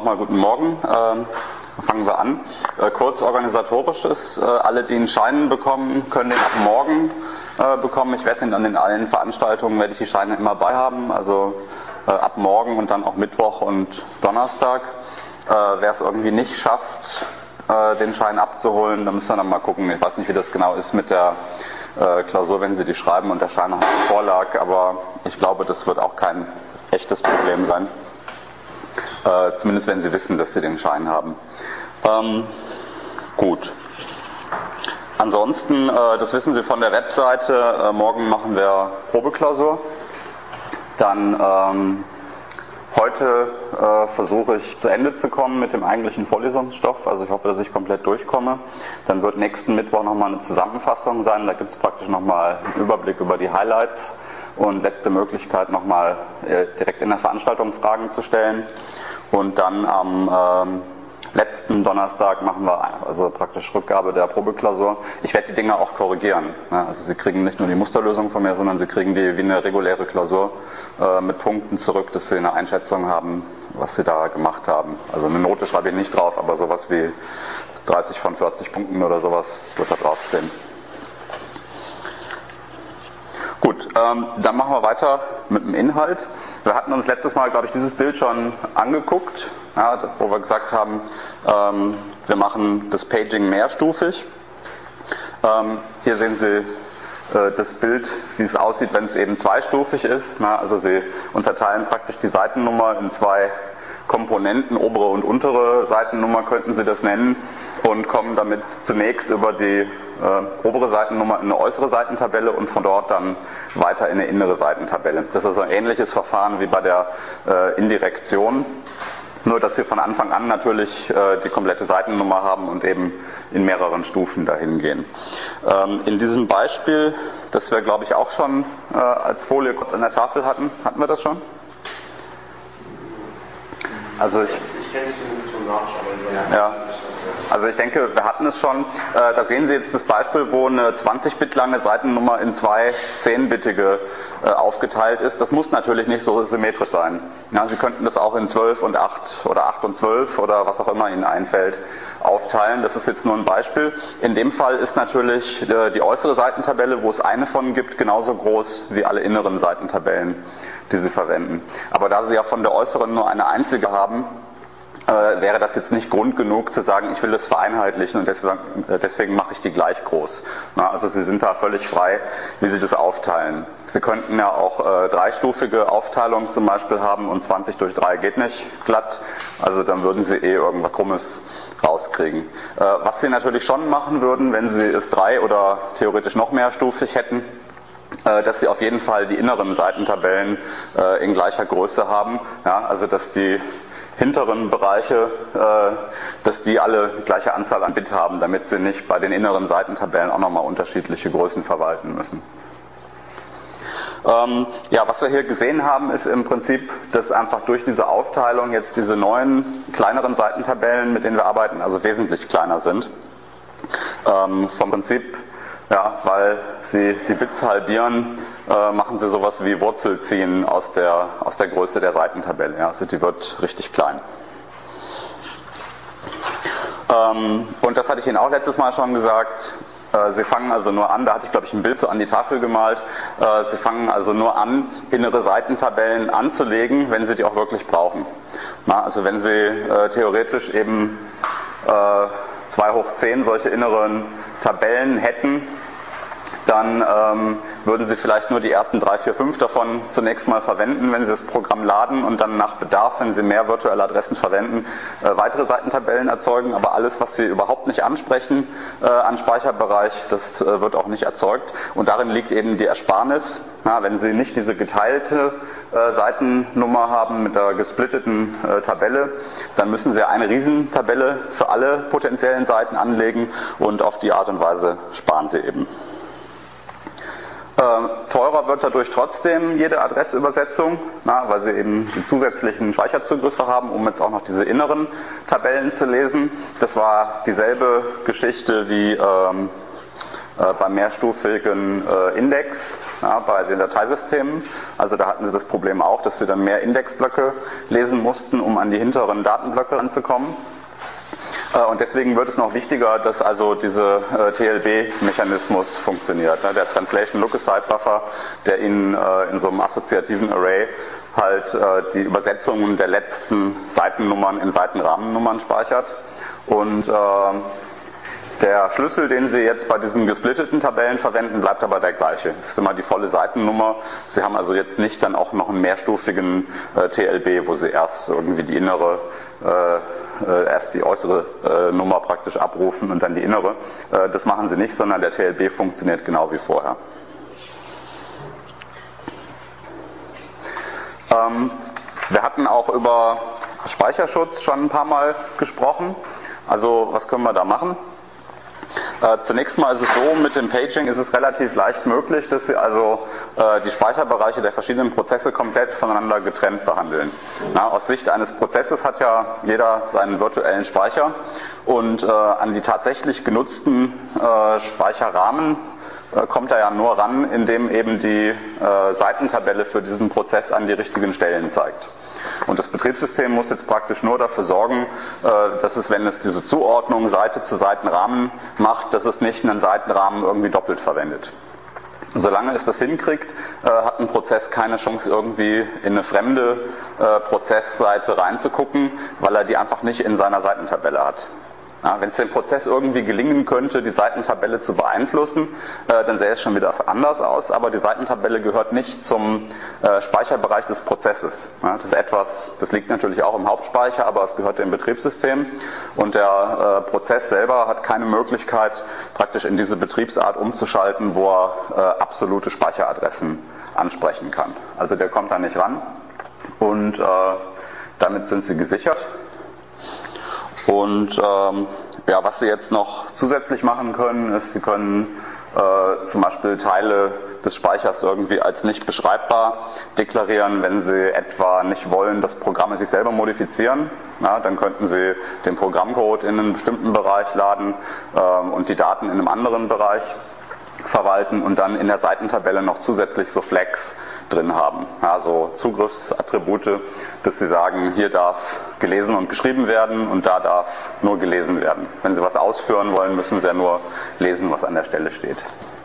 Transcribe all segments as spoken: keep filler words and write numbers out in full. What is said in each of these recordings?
nochmal guten Morgen. Ähm, fangen wir an. Äh, kurz organisatorisches. Äh, alle, die einen Schein bekommen, können den ab morgen äh, bekommen. Ich werde den an den allen Veranstaltungen, werde ich die Scheine immer bei haben. Also äh, ab morgen und dann auch Mittwoch und Donnerstag. Äh, wer es irgendwie nicht schafft, äh, den Schein abzuholen, dann müssen wir dann mal gucken. Ich weiß nicht, wie das genau ist mit der äh, Klausur, wenn Sie die schreiben und der Schein noch nicht vorlag. Aber ich glaube, das wird auch kein echtes Problem sein. Äh, zumindest wenn Sie wissen, dass Sie den Schein haben. Ähm, gut. Ansonsten, äh, das wissen Sie von der Webseite, äh, morgen machen wir Probeklausur. Dann ähm, heute äh, versuche ich zu Ende zu kommen mit dem eigentlichen Vorlesungsstoff. Also ich hoffe, dass ich komplett durchkomme. Dann wird nächsten Mittwoch nochmal eine Zusammenfassung sein. Da gibt es praktisch nochmal einen Überblick über die Highlights und letzte Möglichkeit nochmal äh, direkt in der Veranstaltung Fragen zu stellen. Und dann am ähm, letzten Donnerstag machen wir also praktisch Rückgabe der Probeklausur. Ich werde die Dinge auch korrigieren. Ne? Also Sie kriegen nicht nur die Musterlösung von mir, sondern Sie kriegen die wie eine reguläre Klausur äh, mit Punkten zurück, dass Sie eine Einschätzung haben, was Sie da gemacht haben. Also eine Note schreibe ich nicht drauf, aber sowas wie dreißig von vierzig Punkten oder sowas wird da draufstehen. Gut, ähm, dann machen wir weiter mit dem Inhalt. Wir hatten uns letztes Mal, glaube ich, dieses Bild schon angeguckt, ja, wo wir gesagt haben, ähm, wir machen das Paging mehrstufig. Ähm, hier sehen Sie äh, das Bild, wie es aussieht, wenn es eben zweistufig ist. Na, also Sie unterteilen praktisch die Seitennummer in zwei Komponenten, obere und untere Seitennummer könnten Sie das nennen, und kommen damit zunächst über die äh, obere Seitennummer in eine äußere Seitentabelle und von dort dann weiter in eine innere Seitentabelle. Das ist also ein ähnliches Verfahren wie bei der äh, Indirektion, nur dass Sie von Anfang an natürlich äh, die komplette Seitennummer haben und eben in mehreren Stufen dahin gehen. Ähm, in diesem Beispiel, das wir glaube ich auch schon äh, als Folie kurz an der Tafel hatten, hatten wir das schon? Also ich, ich kenne es zumindest vom Nachschauen. Ja. Also ich denke, wir hatten es schon. Äh, da sehen Sie jetzt das Beispiel, wo eine zwanzig Bit lange Seitennummer in zwei zehn-bittige äh, aufgeteilt ist. Das muss natürlich nicht so symmetrisch sein. Ja, Sie könnten das auch in zwölf und acht oder acht und zwölf oder was auch immer Ihnen einfällt aufteilen. Das ist jetzt nur ein Beispiel. In dem Fall ist natürlich äh, die äußere Seitentabelle, wo es eine von gibt, genauso groß wie alle inneren Seitentabellen, die Sie verwenden. Aber da Sie ja von der äußeren nur eine einzige haben, äh, wäre das jetzt nicht Grund genug zu sagen, ich will das vereinheitlichen und deswegen, äh, deswegen mache ich die gleich groß. Na, also Sie sind da völlig frei, wie Sie das aufteilen. Sie könnten ja auch äh, dreistufige Aufteilung zum Beispiel haben und zwanzig durch drei geht nicht glatt, also dann würden Sie eh irgendwas Krummes rauskriegen. Äh, was Sie natürlich schon machen würden, wenn Sie es drei oder theoretisch noch mehrstufig hätten, dass Sie auf jeden Fall die inneren Seitentabellen äh, in gleicher Größe haben, ja, also dass die hinteren Bereiche, äh, dass die alle gleiche Anzahl an Bit haben, damit Sie nicht bei den inneren Seitentabellen auch nochmal unterschiedliche Größen verwalten müssen. Ähm, ja, was wir hier gesehen haben, ist im Prinzip, dass einfach durch diese Aufteilung jetzt diese neuen, kleineren Seitentabellen, mit denen wir arbeiten, also wesentlich kleiner sind. Ähm, vom Prinzip, ja, weil Sie die Bits halbieren, äh, machen Sie sowas wie Wurzel ziehen aus der, aus der Größe der Seitentabelle. Ja, also die wird richtig klein. Ähm, und das hatte ich Ihnen auch letztes Mal schon gesagt. Äh, Sie fangen also nur an, da hatte ich glaube ich ein Bild so an die Tafel gemalt, äh, Sie fangen also nur an, innere Seitentabellen anzulegen, wenn Sie die auch wirklich brauchen. Na, also wenn Sie äh, theoretisch eben äh, zwei hoch zehn solche inneren Tabellen hätten, dann ähm, würden Sie vielleicht nur die ersten drei, vier, fünf davon zunächst mal verwenden, wenn Sie das Programm laden, und dann nach Bedarf, wenn Sie mehr virtuelle Adressen verwenden, äh, weitere Seitentabellen erzeugen. Aber alles, was Sie überhaupt nicht ansprechen äh, an Speicherbereich, das äh, wird auch nicht erzeugt. Und darin liegt eben die Ersparnis. Na, wenn Sie nicht diese geteilte äh, Seitennummer haben mit der gesplitteten äh, Tabelle, dann müssen Sie eine Riesentabelle für alle potenziellen Seiten anlegen, und auf die Art und Weise sparen Sie eben. Äh, teurer wird dadurch trotzdem jede Adressübersetzung, na, weil Sie eben die zusätzlichen Speicherzugriffe haben, um jetzt auch noch diese inneren Tabellen zu lesen. Das war dieselbe Geschichte wie ähm, äh, beim mehrstufigen äh, Index ja, bei den Dateisystemen. Also da hatten sie das Problem auch, dass sie dann mehr Indexblöcke lesen mussten, um an die hinteren Datenblöcke ranzukommen. Und deswegen wird es noch wichtiger, dass also dieser äh, T L B-Mechanismus funktioniert. Ne? Der Translation Look-Aside Buffer, der Ihnen äh, in so einem assoziativen Array halt äh, die Übersetzungen der letzten Seitennummern in Seitenrahmennummern speichert. Und äh, der Schlüssel, den Sie jetzt bei diesen gesplitteten Tabellen verwenden, bleibt aber der gleiche. Es ist immer die volle Seitennummer. Sie haben also jetzt nicht dann auch noch einen mehrstufigen äh, T L B, wo Sie erst irgendwie die innere, äh, äh, erst die äußere äh, Nummer praktisch abrufen und dann die innere. Äh, das machen Sie nicht, sondern der T L B funktioniert genau wie vorher. Ähm, wir hatten auch über Speicherschutz schon ein paar Mal gesprochen. Also was können wir da machen? Äh, zunächst mal ist es so, mit dem Paging ist es relativ leicht möglich, dass Sie also äh, die Speicherbereiche der verschiedenen Prozesse komplett voneinander getrennt behandeln. Na, aus Sicht eines Prozesses hat ja jeder seinen virtuellen Speicher und äh, an die tatsächlich genutzten äh, Speicherrahmen äh, kommt er ja nur ran, indem eben die äh, Seitentabelle für diesen Prozess an die richtigen Stellen zeigt. Und das Betriebssystem muss jetzt praktisch nur dafür sorgen, dass es, wenn es diese Zuordnung Seite zu Seitenrahmen macht, dass es nicht einen Seitenrahmen irgendwie doppelt verwendet. Solange es das hinkriegt, hat ein Prozess keine Chance, irgendwie in eine fremde Prozessseite reinzugucken, weil er die einfach nicht in seiner Seitentabelle hat. Ja, wenn es dem Prozess irgendwie gelingen könnte, die Seitentabelle zu beeinflussen, äh, dann sähe es schon wieder anders aus, aber die Seitentabelle gehört nicht zum äh, Speicherbereich des Prozesses. Ja, das ist etwas, das liegt natürlich auch im Hauptspeicher, aber es gehört dem Betriebssystem und der äh, Prozess selber hat keine Möglichkeit, praktisch in diese Betriebsart umzuschalten, wo er äh, absolute Speicheradressen ansprechen kann. Also der kommt da nicht ran und äh, damit sind sie gesichert. Und ähm, ja, was Sie jetzt noch zusätzlich machen können, ist, Sie können äh, zum Beispiel Teile des Speichers irgendwie als nicht beschreibbar deklarieren, wenn Sie etwa nicht wollen, dass Programme sich selber modifizieren. Ja, dann könnten Sie den Programmcode in einen bestimmten Bereich laden ähm, und die Daten in einem anderen Bereich verwalten und dann in der Seitentabelle noch zusätzlich so Flags drin haben. Also Zugriffsattribute, dass Sie sagen, hier darf gelesen und geschrieben werden und da darf nur gelesen werden. Wenn Sie was ausführen wollen, müssen Sie ja nur lesen, was an der Stelle steht.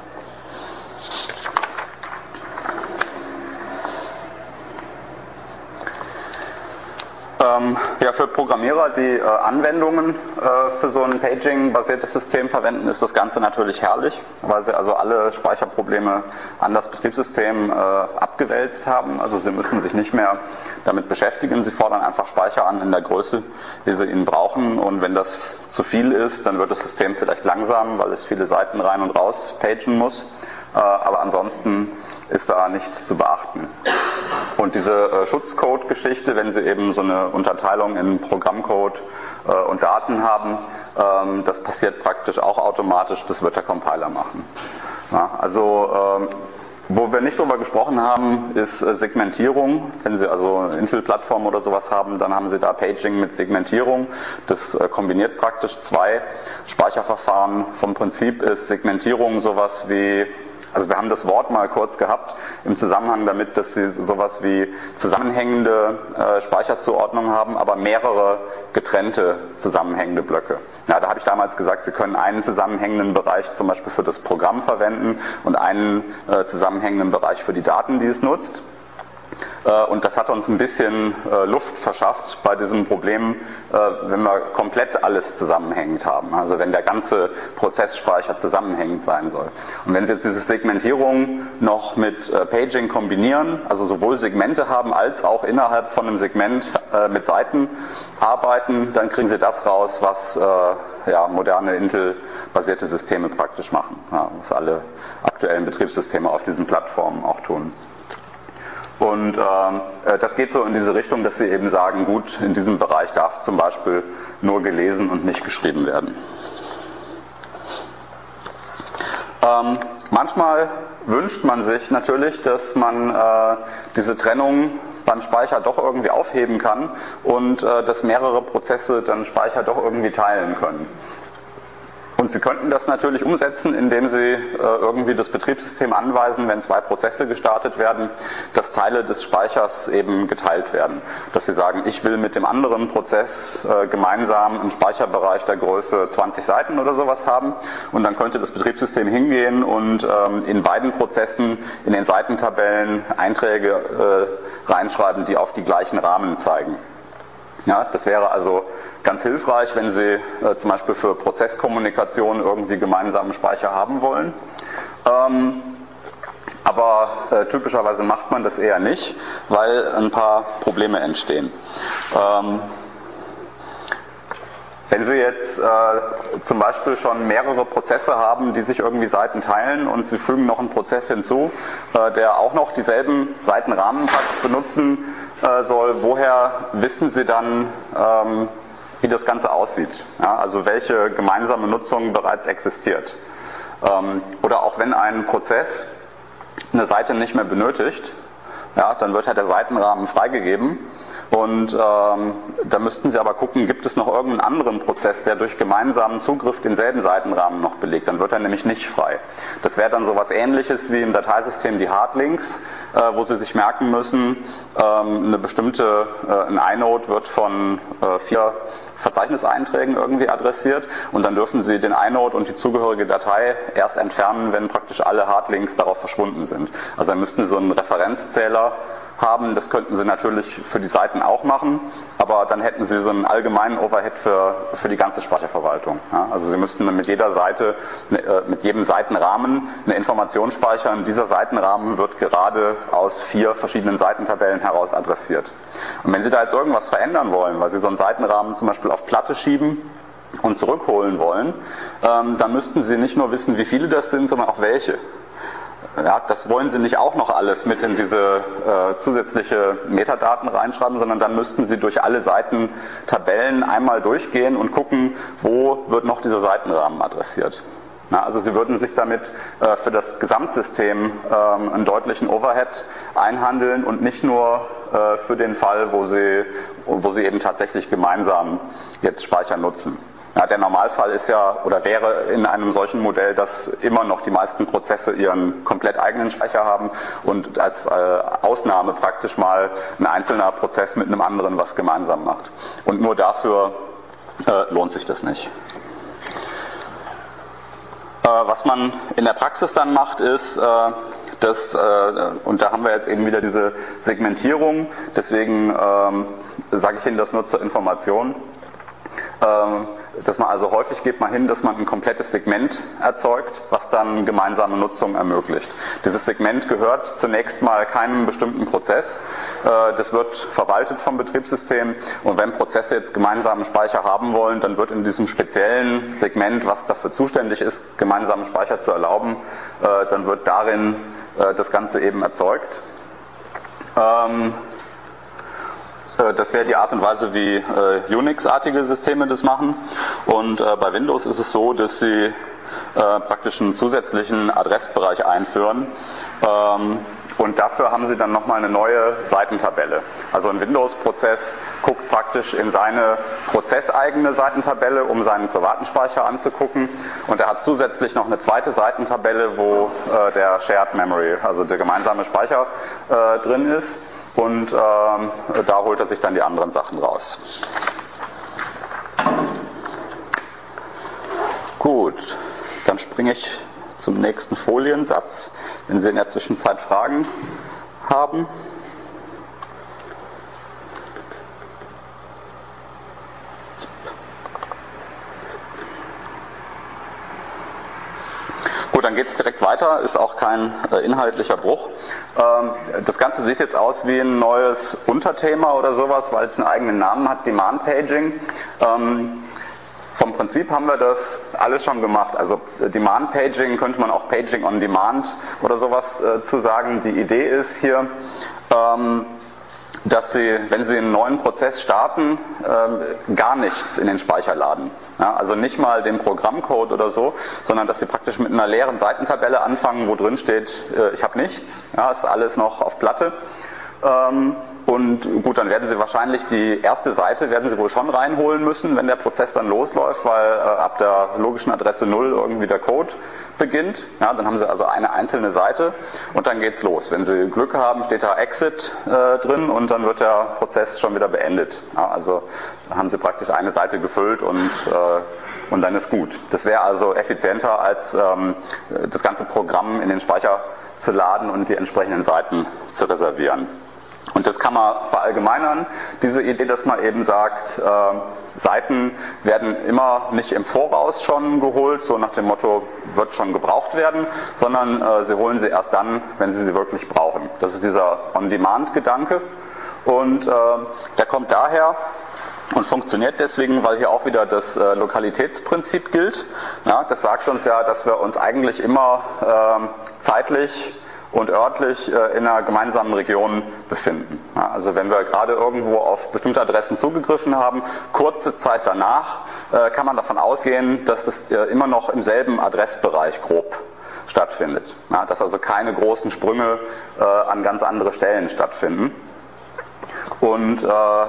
Ähm, ja, für Programmierer, die äh, Anwendungen äh, für so ein Paging-basiertes System verwenden, ist das Ganze natürlich herrlich, weil sie also alle Speicherprobleme an das Betriebssystem äh, abgewälzt haben. Also sie müssen sich nicht mehr damit beschäftigen, sie fordern einfach Speicher an in der Größe, wie sie ihn brauchen, und wenn das zu viel ist, dann wird das System vielleicht langsam, weil es viele Seiten rein und raus pagen muss. Aber ansonsten ist da nichts zu beachten. Und diese äh, Schutzcode-Geschichte, wenn Sie eben so eine Unterteilung in Programmcode äh, und Daten haben, ähm, das passiert praktisch auch automatisch, das wird der Compiler machen. Ja, also ähm, wo wir nicht drüber gesprochen haben, ist äh, Segmentierung. Wenn Sie also eine Intel-Plattform oder sowas haben, dann haben Sie da Paging mit Segmentierung. Das äh, kombiniert praktisch zwei Speicherverfahren. Vom Prinzip ist Segmentierung sowas wie, also wir haben das Wort mal kurz gehabt im Zusammenhang damit, dass Sie sowas wie zusammenhängende äh, Speicherzuordnung haben, aber mehrere getrennte zusammenhängende Blöcke. Ja, da habe ich damals gesagt, Sie können einen zusammenhängenden Bereich zum Beispiel für das Programm verwenden und einen äh, zusammenhängenden Bereich für die Daten, die es nutzt. Und das hat uns ein bisschen Luft verschafft bei diesem Problem, wenn wir komplett alles zusammenhängend haben. Also wenn der ganze Prozessspeicher zusammenhängend sein soll. Und wenn Sie jetzt diese Segmentierung noch mit Paging kombinieren, also sowohl Segmente haben als auch innerhalb von einem Segment mit Seiten arbeiten, dann kriegen Sie das raus, was ja, moderne Intel-basierte Systeme praktisch machen. Ja, was alle aktuellen Betriebssysteme auf diesen Plattformen auch tun. Und äh, das geht so in diese Richtung, dass Sie eben sagen, gut, in diesem Bereich darf zum Beispiel nur gelesen und nicht geschrieben werden. Ähm, manchmal wünscht man sich natürlich, dass man äh, diese Trennung beim Speicher doch irgendwie aufheben kann und äh, dass mehrere Prozesse dann Speicher doch irgendwie teilen können. Und Sie könnten das natürlich umsetzen, indem Sie äh, irgendwie das Betriebssystem anweisen, wenn zwei Prozesse gestartet werden, dass Teile des Speichers eben geteilt werden. Dass Sie sagen, ich will mit dem anderen Prozess äh, gemeinsam einen Speicherbereich der Größe zwanzig Seiten oder sowas haben. Und dann könnte das Betriebssystem hingehen und ähm, in beiden Prozessen in den Seitentabellen Einträge äh, reinschreiben, die auf die gleichen Rahmen zeigen. Ja, das wäre also ganz hilfreich, wenn Sie äh, zum Beispiel für Prozesskommunikation irgendwie gemeinsamen Speicher haben wollen. Ähm, aber äh, typischerweise macht man das eher nicht, weil ein paar Probleme entstehen. Ähm, Wenn Sie jetzt äh, zum Beispiel schon mehrere Prozesse haben, die sich irgendwie Seiten teilen und Sie fügen noch einen Prozess hinzu, äh, der auch noch dieselben Seitenrahmen praktisch benutzen äh, soll, woher wissen Sie dann, ähm, wie das Ganze aussieht? Ja, also welche gemeinsame Nutzung bereits existiert. Ähm, oder auch wenn ein Prozess eine Seite nicht mehr benötigt, ja, dann wird halt der Seitenrahmen freigegeben. Und ähm, da müssten Sie aber gucken, gibt es noch irgendeinen anderen Prozess, der durch gemeinsamen Zugriff denselben Seitenrahmen noch belegt. Dann wird er nämlich nicht frei. Das wäre dann so etwas Ähnliches wie im Dateisystem die Hardlinks, äh, wo Sie sich merken müssen, ähm, eine bestimmte, äh, ein inode wird von äh, vier Verzeichniseinträgen irgendwie adressiert und dann dürfen Sie den inode und die zugehörige Datei erst entfernen, wenn praktisch alle Hardlinks darauf verschwunden sind. Also dann müssten Sie so einen Referenzzähler haben. Das könnten Sie natürlich für die Seiten auch machen, aber dann hätten Sie so einen allgemeinen Overhead für, für die ganze Speicherverwaltung. Ja, also Sie müssten dann mit jeder Seite, mit jedem Seitenrahmen eine Information speichern. Dieser Seitenrahmen wird gerade aus vier verschiedenen Seitentabellen heraus adressiert. Und wenn Sie da jetzt irgendwas verändern wollen, weil Sie so einen Seitenrahmen zum Beispiel auf Platte schieben und zurückholen wollen, ähm, dann müssten Sie nicht nur wissen, wie viele das sind, sondern auch welche. Ja, das wollen Sie nicht auch noch alles mit in diese äh, zusätzliche Metadaten reinschreiben, sondern dann müssten Sie durch alle Seitentabellen einmal durchgehen und gucken, wo wird noch dieser Seitenrahmen adressiert. Ja, also Sie würden sich damit äh, für das Gesamtsystem ähm, einen deutlichen Overhead einhandeln und nicht nur äh, für den Fall, wo Sie, wo Sie eben tatsächlich gemeinsam jetzt Speicher nutzen. Ja, der Normalfall ist ja, oder wäre in einem solchen Modell, dass immer noch die meisten Prozesse ihren komplett eigenen Speicher haben und als äh, Ausnahme praktisch mal ein einzelner Prozess mit einem anderen was gemeinsam macht. Und nur dafür äh, lohnt sich das nicht. Äh, was man in der Praxis dann macht, ist, äh, das, äh, und da haben wir jetzt eben wieder diese Segmentierung, deswegen ähm, sage ich Ihnen das nur zur Information. Ähm, dass man also häufig geht man hin, dass man ein komplettes Segment erzeugt, was dann gemeinsame Nutzung ermöglicht. Dieses Segment gehört zunächst mal keinem bestimmten Prozess. Äh, das wird verwaltet vom Betriebssystem und wenn Prozesse jetzt gemeinsamen Speicher haben wollen, dann wird in diesem speziellen Segment, was dafür zuständig ist, gemeinsamen Speicher zu erlauben, äh, dann wird darin äh, das Ganze eben erzeugt. Ähm, Das wäre die Art und Weise, wie äh, Unix-artige Systeme das machen. Und äh, bei Windows ist es so, dass sie äh, praktisch einen zusätzlichen Adressbereich einführen. Ähm, und dafür haben sie dann nochmal eine neue Seitentabelle. Also ein Windows-Prozess guckt praktisch in seine prozesseigene Seitentabelle, um seinen privaten Speicher anzugucken. Und er hat zusätzlich noch eine zweite Seitentabelle, wo äh, der Shared Memory, also der gemeinsame Speicher, äh, drin ist. Und ähm, da holt er sich dann die anderen Sachen raus. Gut, dann springe ich zum nächsten Foliensatz, wenn Sie in der Zwischenzeit Fragen haben. Gut, dann geht es direkt weiter, ist auch kein äh, inhaltlicher Bruch. Ähm, das Ganze sieht jetzt aus wie ein neues Unterthema oder sowas, weil es einen eigenen Namen hat, Demand Paging. Ähm, vom Prinzip haben wir das alles schon gemacht. Also Demand Paging könnte man auch Paging on Demand oder sowas äh, zu sagen. Die Idee ist hier, ähm, dass Sie, wenn Sie einen neuen Prozess starten, ähm, gar nichts in den Speicher laden. Ja, also nicht mal den Programmcode oder so, sondern dass Sie praktisch mit einer leeren Seitentabelle anfangen, wo drin steht, äh, ich habe nichts, ja, ist alles noch auf Platte. Ähm, und gut, dann werden Sie wahrscheinlich die erste Seite werden Sie wohl schon reinholen müssen, wenn der Prozess dann losläuft, weil äh, ab der logischen Adresse null irgendwie der Code beginnt. Ja, dann haben Sie also eine einzelne Seite und dann geht's los. Wenn Sie Glück haben, steht da Exit äh, drin und dann wird der Prozess schon wieder beendet. Ja, also haben Sie praktisch eine Seite gefüllt und äh, und dann ist gut. Das wäre also effizienter, als ähm, das ganze Programm in den Speicher zu laden und die entsprechenden Seiten zu reservieren. Und das kann man verallgemeinern, diese Idee, dass man eben sagt, äh, Seiten werden immer nicht im Voraus schon geholt, so nach dem Motto, wird schon gebraucht werden, sondern äh, Sie holen sie erst dann, wenn Sie sie wirklich brauchen. Das ist dieser On-Demand-Gedanke und äh, der kommt daher, und funktioniert deswegen, weil hier auch wieder das äh, Lokalitätsprinzip gilt. Ja, das sagt uns ja, dass wir uns eigentlich immer äh, zeitlich und örtlich äh, in einer gemeinsamen Region befinden. Ja, also wenn wir gerade irgendwo auf bestimmte Adressen zugegriffen haben, kurze Zeit danach äh, kann man davon ausgehen, dass das äh, immer noch im selben Adressbereich grob stattfindet. Ja, dass also keine großen Sprünge äh, an ganz andere Stellen stattfinden. Und äh,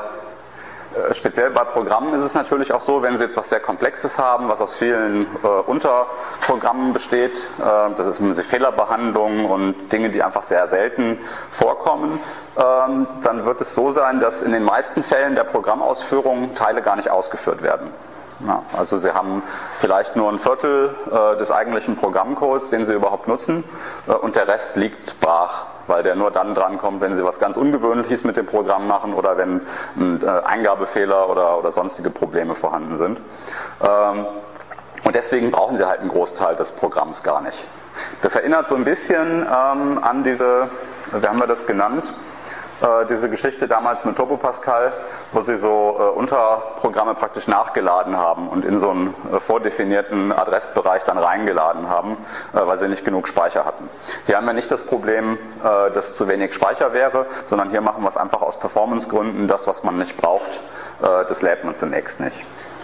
speziell bei Programmen ist es natürlich auch so, wenn Sie jetzt was sehr Komplexes haben, was aus vielen äh, Unterprogrammen besteht, äh, das ist die Fehlerbehandlung und Dinge, die einfach sehr selten vorkommen, ähm, dann wird es so sein, dass in den meisten Fällen der Programmausführung Teile gar nicht ausgeführt werden. Ja, also Sie haben vielleicht nur ein Viertel äh, des eigentlichen Programmcodes, den Sie überhaupt nutzen, äh, und der Rest liegt brach, weil der nur dann drankommt, wenn Sie was ganz Ungewöhnliches mit dem Programm machen oder wenn ein äh, Eingabefehler oder, oder sonstige Probleme vorhanden sind. Ähm, und deswegen brauchen Sie halt einen Großteil des Programms gar nicht. Das erinnert so ein bisschen ähm, an diese, wie haben wir das genannt, diese Geschichte damals mit Turbo Pascal, wo sie so äh, Unterprogramme praktisch nachgeladen haben und in so einen äh, vordefinierten Adressbereich dann reingeladen haben, äh, weil sie nicht genug Speicher hatten. Hier haben wir nicht das Problem, äh, dass zu wenig Speicher wäre, sondern hier machen wir es einfach aus Performancegründen. Das, was man nicht braucht, äh, das lädt man zunächst nicht.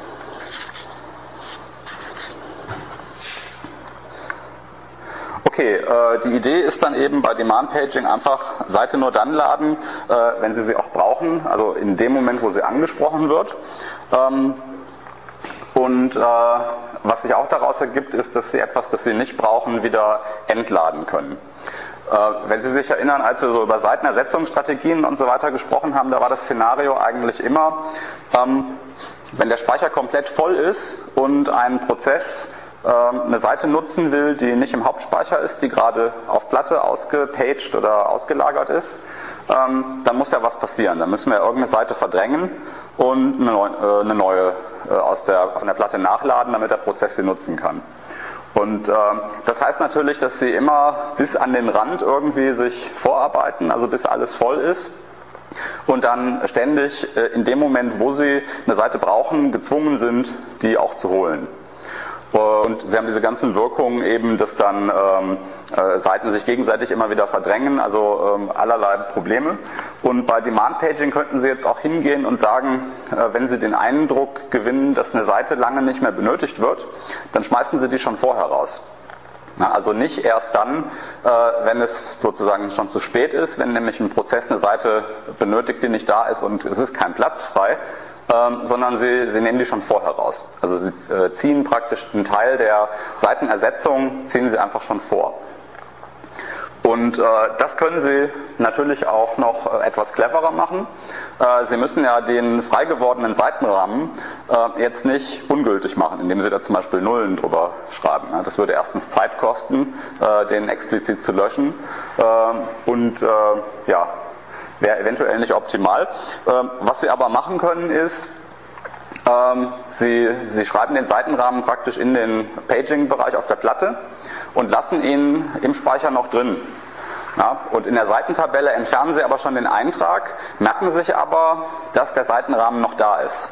Okay, äh, die Idee ist dann eben bei Demand Paging einfach Seite nur dann laden, äh, wenn Sie sie auch brauchen, also in dem Moment, wo sie angesprochen wird. Ähm, und äh, was sich auch daraus ergibt, ist, dass Sie etwas, das Sie nicht brauchen, wieder entladen können. Äh, wenn Sie sich erinnern, als wir so über Seitenersetzungsstrategien und so weiter gesprochen haben, da war das Szenario eigentlich immer, ähm, wenn der Speicher komplett voll ist und ein Prozess eine Seite nutzen will, die nicht im Hauptspeicher ist, die gerade auf Platte ausgepaged oder ausgelagert ist, dann muss ja was passieren. Dann müssen wir irgendeine Seite verdrängen und eine neue aus der, von der Platte nachladen, damit der Prozess sie nutzen kann. Und äh, das heißt natürlich, dass sie immer bis an den Rand irgendwie sich vorarbeiten, also bis alles voll ist. Und dann ständig äh, in dem Moment, wo sie eine Seite brauchen, gezwungen sind, die auch zu holen. Und sie haben diese ganzen Wirkungen eben, dass dann ähm, äh, Seiten sich gegenseitig immer wieder verdrängen, also ähm, allerlei Probleme. Und bei Demand Paging könnten Sie jetzt auch hingehen und sagen, äh, wenn Sie den Eindruck gewinnen, dass eine Seite lange nicht mehr benötigt wird, dann schmeißen Sie die schon vorher raus. Na, also nicht erst dann, äh, wenn es sozusagen schon zu spät ist, wenn nämlich ein Prozess eine Seite benötigt, die nicht da ist und es ist kein Platz frei, Ähm, sondern sie, sie nehmen die schon vorher raus. Also sie äh, ziehen praktisch einen Teil der Seitenersetzung, ziehen sie einfach schon vor. Und äh, das können Sie natürlich auch noch äh, etwas cleverer machen. Äh, Sie müssen ja den frei gewordenen Seitenrahmen äh, jetzt nicht ungültig machen, indem Sie da zum Beispiel Nullen drüber schreiben. Ja, das würde erstens Zeit kosten, äh, den explizit zu löschen. Äh, und äh, ja, wäre eventuell nicht optimal. Ähm, was Sie aber machen können ist, ähm, Sie, Sie schreiben den Seitenrahmen praktisch in den Paging-Bereich auf der Platte und lassen ihn im Speicher noch drin. Ja, und in der Seitentabelle entfernen Sie aber schon den Eintrag, merken sich aber, dass der Seitenrahmen noch da ist.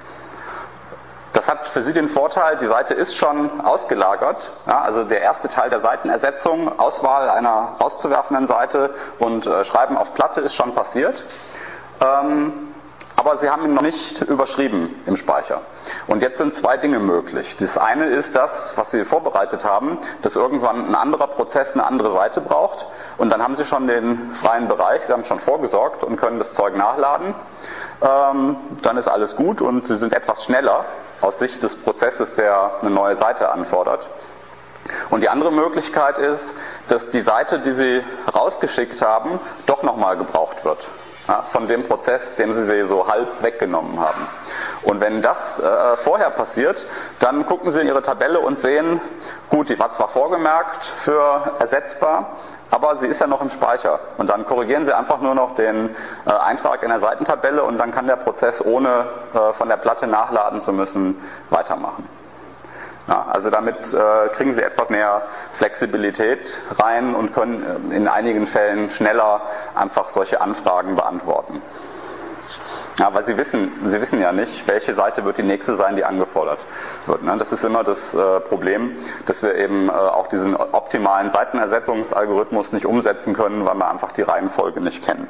Das hat für Sie den Vorteil, die Seite ist schon ausgelagert, ja, also der erste Teil der Seitenersetzung, Auswahl einer rauszuwerfenden Seite und äh, Schreiben auf Platte ist schon passiert. Ähm, aber Sie haben ihn noch nicht überschrieben im Speicher. Und jetzt sind zwei Dinge möglich. Das eine ist das, was Sie vorbereitet haben, dass irgendwann ein anderer Prozess eine andere Seite braucht und dann haben Sie schon den freien Bereich, Sie haben schon vorgesorgt und können das Zeug nachladen. Ähm, dann ist alles gut und Sie sind etwas schneller aus Sicht des Prozesses, der eine neue Seite anfordert. Und die andere Möglichkeit ist, dass die Seite, die Sie rausgeschickt haben, doch nochmal gebraucht wird. Ja, von dem Prozess, dem Sie sie so halb weggenommen haben. Und wenn das äh, vorher passiert, dann gucken Sie in Ihre Tabelle und sehen, gut, die war zwar vorgemerkt für ersetzbar, aber sie ist ja noch im Speicher. Und dann korrigieren Sie einfach nur noch den äh, Eintrag in der Seitentabelle und dann kann der Prozess, ohne äh, von der Platte nachladen zu müssen, weitermachen. Ja, also damit äh, kriegen Sie etwas mehr Flexibilität rein und können in einigen Fällen schneller einfach solche Anfragen beantworten. Ja, weil Sie wissen, Sie wissen ja nicht, welche Seite wird die nächste sein, die angefordert wird. Ne? Das ist immer das äh, Problem, dass wir eben äh, auch diesen optimalen Seitenersetzungsalgorithmus nicht umsetzen können, weil wir einfach die Reihenfolge nicht kennen.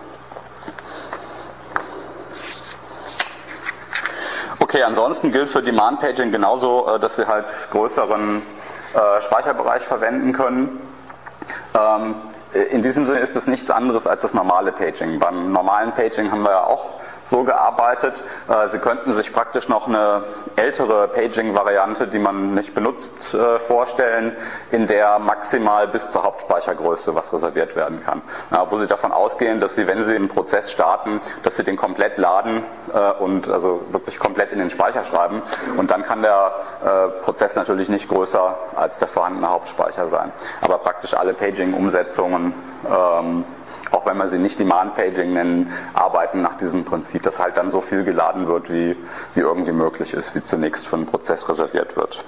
Okay, ansonsten gilt für Demand Paging genauso, dass Sie halt größeren äh, Speicherbereich verwenden können. Ähm, in diesem Sinne ist es nichts anderes als das normale Paging. Beim normalen Paging haben wir ja auch so gearbeitet. Äh, Sie könnten sich praktisch noch eine ältere Paging-Variante, die man nicht benutzt, äh, vorstellen, in der maximal bis zur Hauptspeichergröße was reserviert werden kann. Ja, wo Sie davon ausgehen, dass Sie, wenn Sie einen Prozess starten, dass Sie den komplett laden äh, und also wirklich komplett in den Speicher schreiben. Und dann kann der äh, Prozess natürlich nicht größer als der vorhandene Hauptspeicher sein. Aber praktisch alle Paging-Umsetzungen, ähm, auch wenn wir sie nicht Demand Paging nennen, arbeiten nach diesem Prinzip, dass halt dann so viel geladen wird, wie, wie irgendwie möglich ist, wie zunächst für einen Prozess reserviert wird.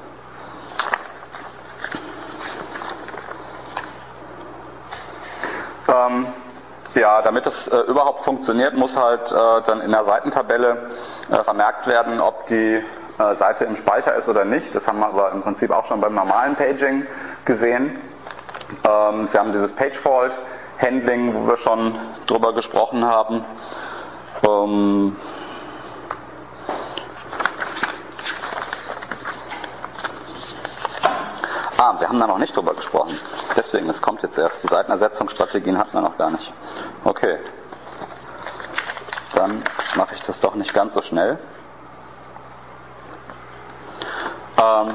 Ähm, ja, damit das äh, überhaupt funktioniert, muss halt äh, dann in der Seitentabelle äh, vermerkt werden, ob die äh, Seite im Speicher ist oder nicht. Das haben wir aber im Prinzip auch schon beim normalen Paging gesehen. Ähm, Sie haben dieses Page-Fault Handling, wo wir schon drüber gesprochen haben. Ähm ah, wir haben da noch nicht drüber gesprochen. Deswegen, es kommt jetzt erst. Die Seitenersetzungsstrategien hatten wir noch gar nicht. Okay. Dann mache ich das doch nicht ganz so schnell. Ähm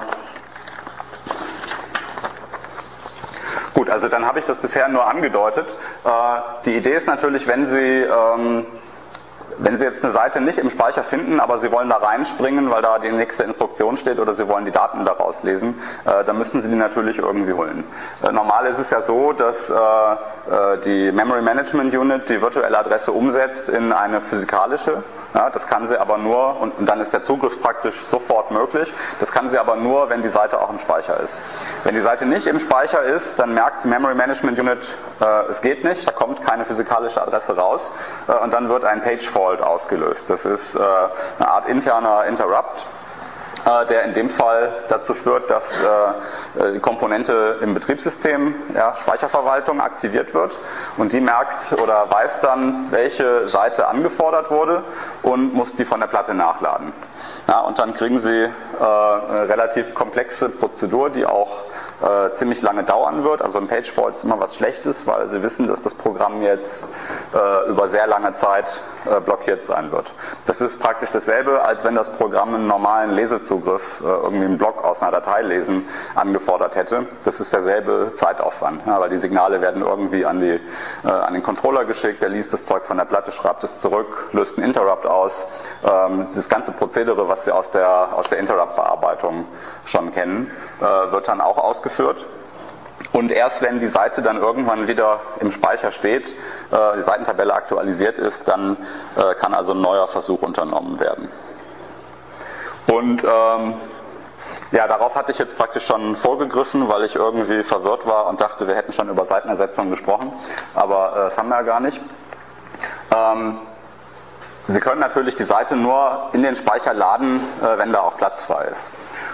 Gut, also dann habe ich das bisher nur angedeutet. Äh, die Idee ist natürlich, wenn Sie, ähm, wenn Sie jetzt eine Seite nicht im Speicher finden, aber Sie wollen da reinspringen, weil da die nächste Instruktion steht oder Sie wollen die Daten daraus lesen, äh, dann müssen Sie die natürlich irgendwie holen. Äh, normal ist es ja so, dass äh, die Memory Management Unit die virtuelle Adresse umsetzt in eine physikalische. Ja, das kann sie aber nur, und, und dann ist der Zugriff praktisch sofort möglich, das kann sie aber nur, wenn die Seite auch im Speicher ist. Wenn die Seite nicht im Speicher ist, dann merkt die Memory Management Unit, äh, es geht nicht, da kommt keine physikalische Adresse raus, äh, und dann wird ein Page Fault ausgelöst. Das ist äh, eine Art interner Interrupt, äh, der in dem Fall dazu führt, dass äh, die Komponente im Betriebssystem, ja, Speicherverwaltung, aktiviert wird und die merkt oder weiß dann, welche Seite angefordert wurde und muss die von der Platte nachladen. Ja, und dann kriegen Sie äh, eine relativ komplexe Prozedur, die auch äh, ziemlich lange dauern wird. Also ein Page Fault ist immer was Schlechtes, weil Sie wissen, dass das Programm jetzt äh, über sehr lange Zeit äh, blockiert sein wird. Das ist praktisch dasselbe, als wenn das Programm einen normalen Lesezugriff, äh, irgendwie einen Block aus einer Datei lesen, angefordert hätte. Das ist derselbe Zeitaufwand, ja, weil die Signale werden irgendwie an, die, äh, an den Controller geschickt, der liest das Zeug von der Platte, schreibt es zurück, löst einen Interrupt aus. Ähm, das ganze Prozedere, was Sie aus der, aus der Interrupt-Bearbeitung schon kennen, äh, wird dann auch ausgeführt. Und erst wenn die Seite dann irgendwann wieder im Speicher steht, äh, die Seitentabelle aktualisiert ist, dann äh, kann also ein neuer Versuch unternommen werden. Und ähm, ja, darauf hatte ich jetzt praktisch schon vorgegriffen, weil ich irgendwie verwirrt war und dachte, wir hätten schon über Seitenersetzung gesprochen, aber äh, das haben wir ja gar nicht. Ähm, Sie können natürlich die Seite nur in den Speicher laden, äh, wenn da auch Platz frei ist.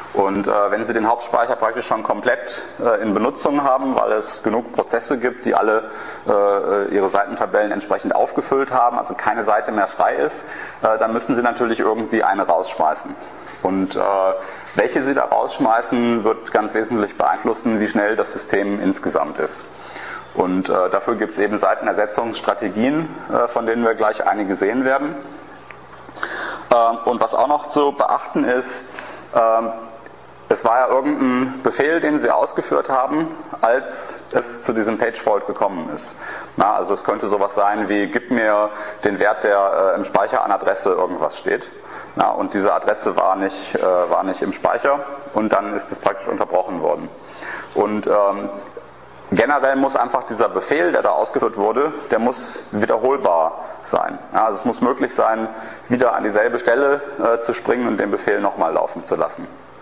Und äh, wenn Sie den Hauptspeicher praktisch schon komplett äh, in Benutzung haben, weil es genug Prozesse gibt, die alle äh, ihre Seitentabellen entsprechend aufgefüllt haben, also keine Seite mehr frei ist, äh, dann müssen Sie natürlich irgendwie eine rausschmeißen. Und äh, welche Sie da rausschmeißen, wird ganz wesentlich beeinflussen, wie schnell das System insgesamt ist. Und äh, dafür gibt es eben Seitenersetzungsstrategien, äh, von denen wir gleich einige sehen werden. Äh, und was auch noch zu beachten ist, äh, es war ja irgendein Befehl, den Sie ausgeführt haben, als es zu diesem Pagefault gekommen ist. Na, also es könnte sowas sein wie, gib mir den Wert, der äh, im Speicher an Adresse irgendwas steht. Na, und diese Adresse war nicht, äh, war nicht im Speicher und dann ist es praktisch unterbrochen worden. Und ähm, generell muss einfach dieser Befehl, der da ausgeführt wurde, der muss wiederholbar sein. Ja, also es muss möglich sein, wieder an dieselbe Stelle äh, zu springen und den Befehl nochmal laufen zu lassen.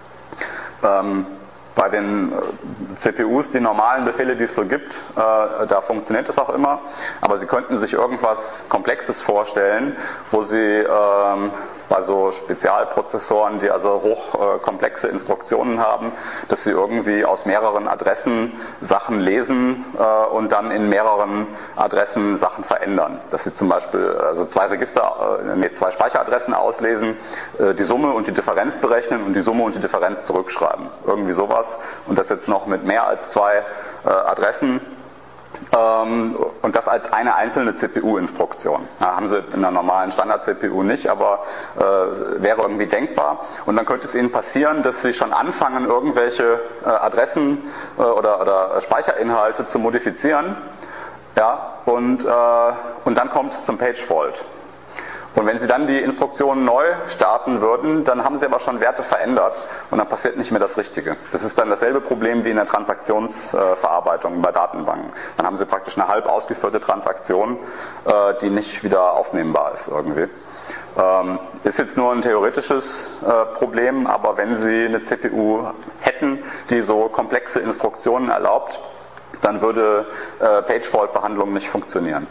Ähm, bei den äh, C P Us, die normalen Befehle, die es so gibt, äh, da funktioniert das auch immer, aber Sie könnten sich irgendwas Komplexes vorstellen, wo Sie ähm, bei so Spezialprozessoren, die also hochkomplexe äh, Instruktionen haben, dass Sie irgendwie aus mehreren Adressen Sachen lesen äh, und dann in mehreren Adressen Sachen verändern. Dass Sie zum Beispiel also zwei Register, äh, nee, zwei Speicheradressen auslesen, äh, die Summe und die Differenz berechnen und die Summe und die Differenz zurückschreiben. Irgendwie sowas. Und das jetzt noch mit mehr als zwei äh, Adressen. Ähm, und das als eine einzelne C P U-Instruktion. Ja, haben Sie in einer normalen Standard-C P U nicht, aber äh, wäre irgendwie denkbar. Und dann könnte es Ihnen passieren, dass Sie schon anfangen, irgendwelche äh, Adressen äh, oder, oder Speicherinhalte zu modifizieren. Ja, und, äh, und dann kommt es zum Pagefault. Und wenn Sie dann die Instruktionen neu starten würden, dann haben Sie aber schon Werte verändert und dann passiert nicht mehr das Richtige. Das ist dann dasselbe Problem wie in der Transaktionsverarbeitung bei Datenbanken. Dann haben Sie praktisch eine halb ausgeführte Transaktion, die nicht wieder aufnehmbar ist irgendwie. Ist jetzt nur ein theoretisches Problem, aber wenn Sie eine C P U hätten, die so komplexe Instruktionen erlaubt, dann würde Pagefault-Behandlung nicht funktionieren.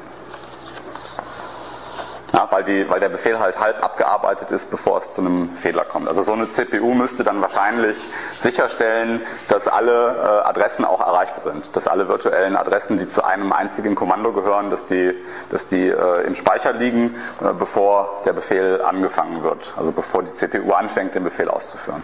Ja, weil, die, weil der Befehl halt halb abgearbeitet ist, bevor es zu einem Fehler kommt. Also so eine C P U müsste dann wahrscheinlich sicherstellen, dass alle äh, Adressen auch erreichbar sind. Dass alle virtuellen Adressen, die zu einem einzigen Kommando gehören, dass die, dass die äh, im Speicher liegen, äh, bevor der Befehl angefangen wird. Also bevor die C P U anfängt, den Befehl auszuführen.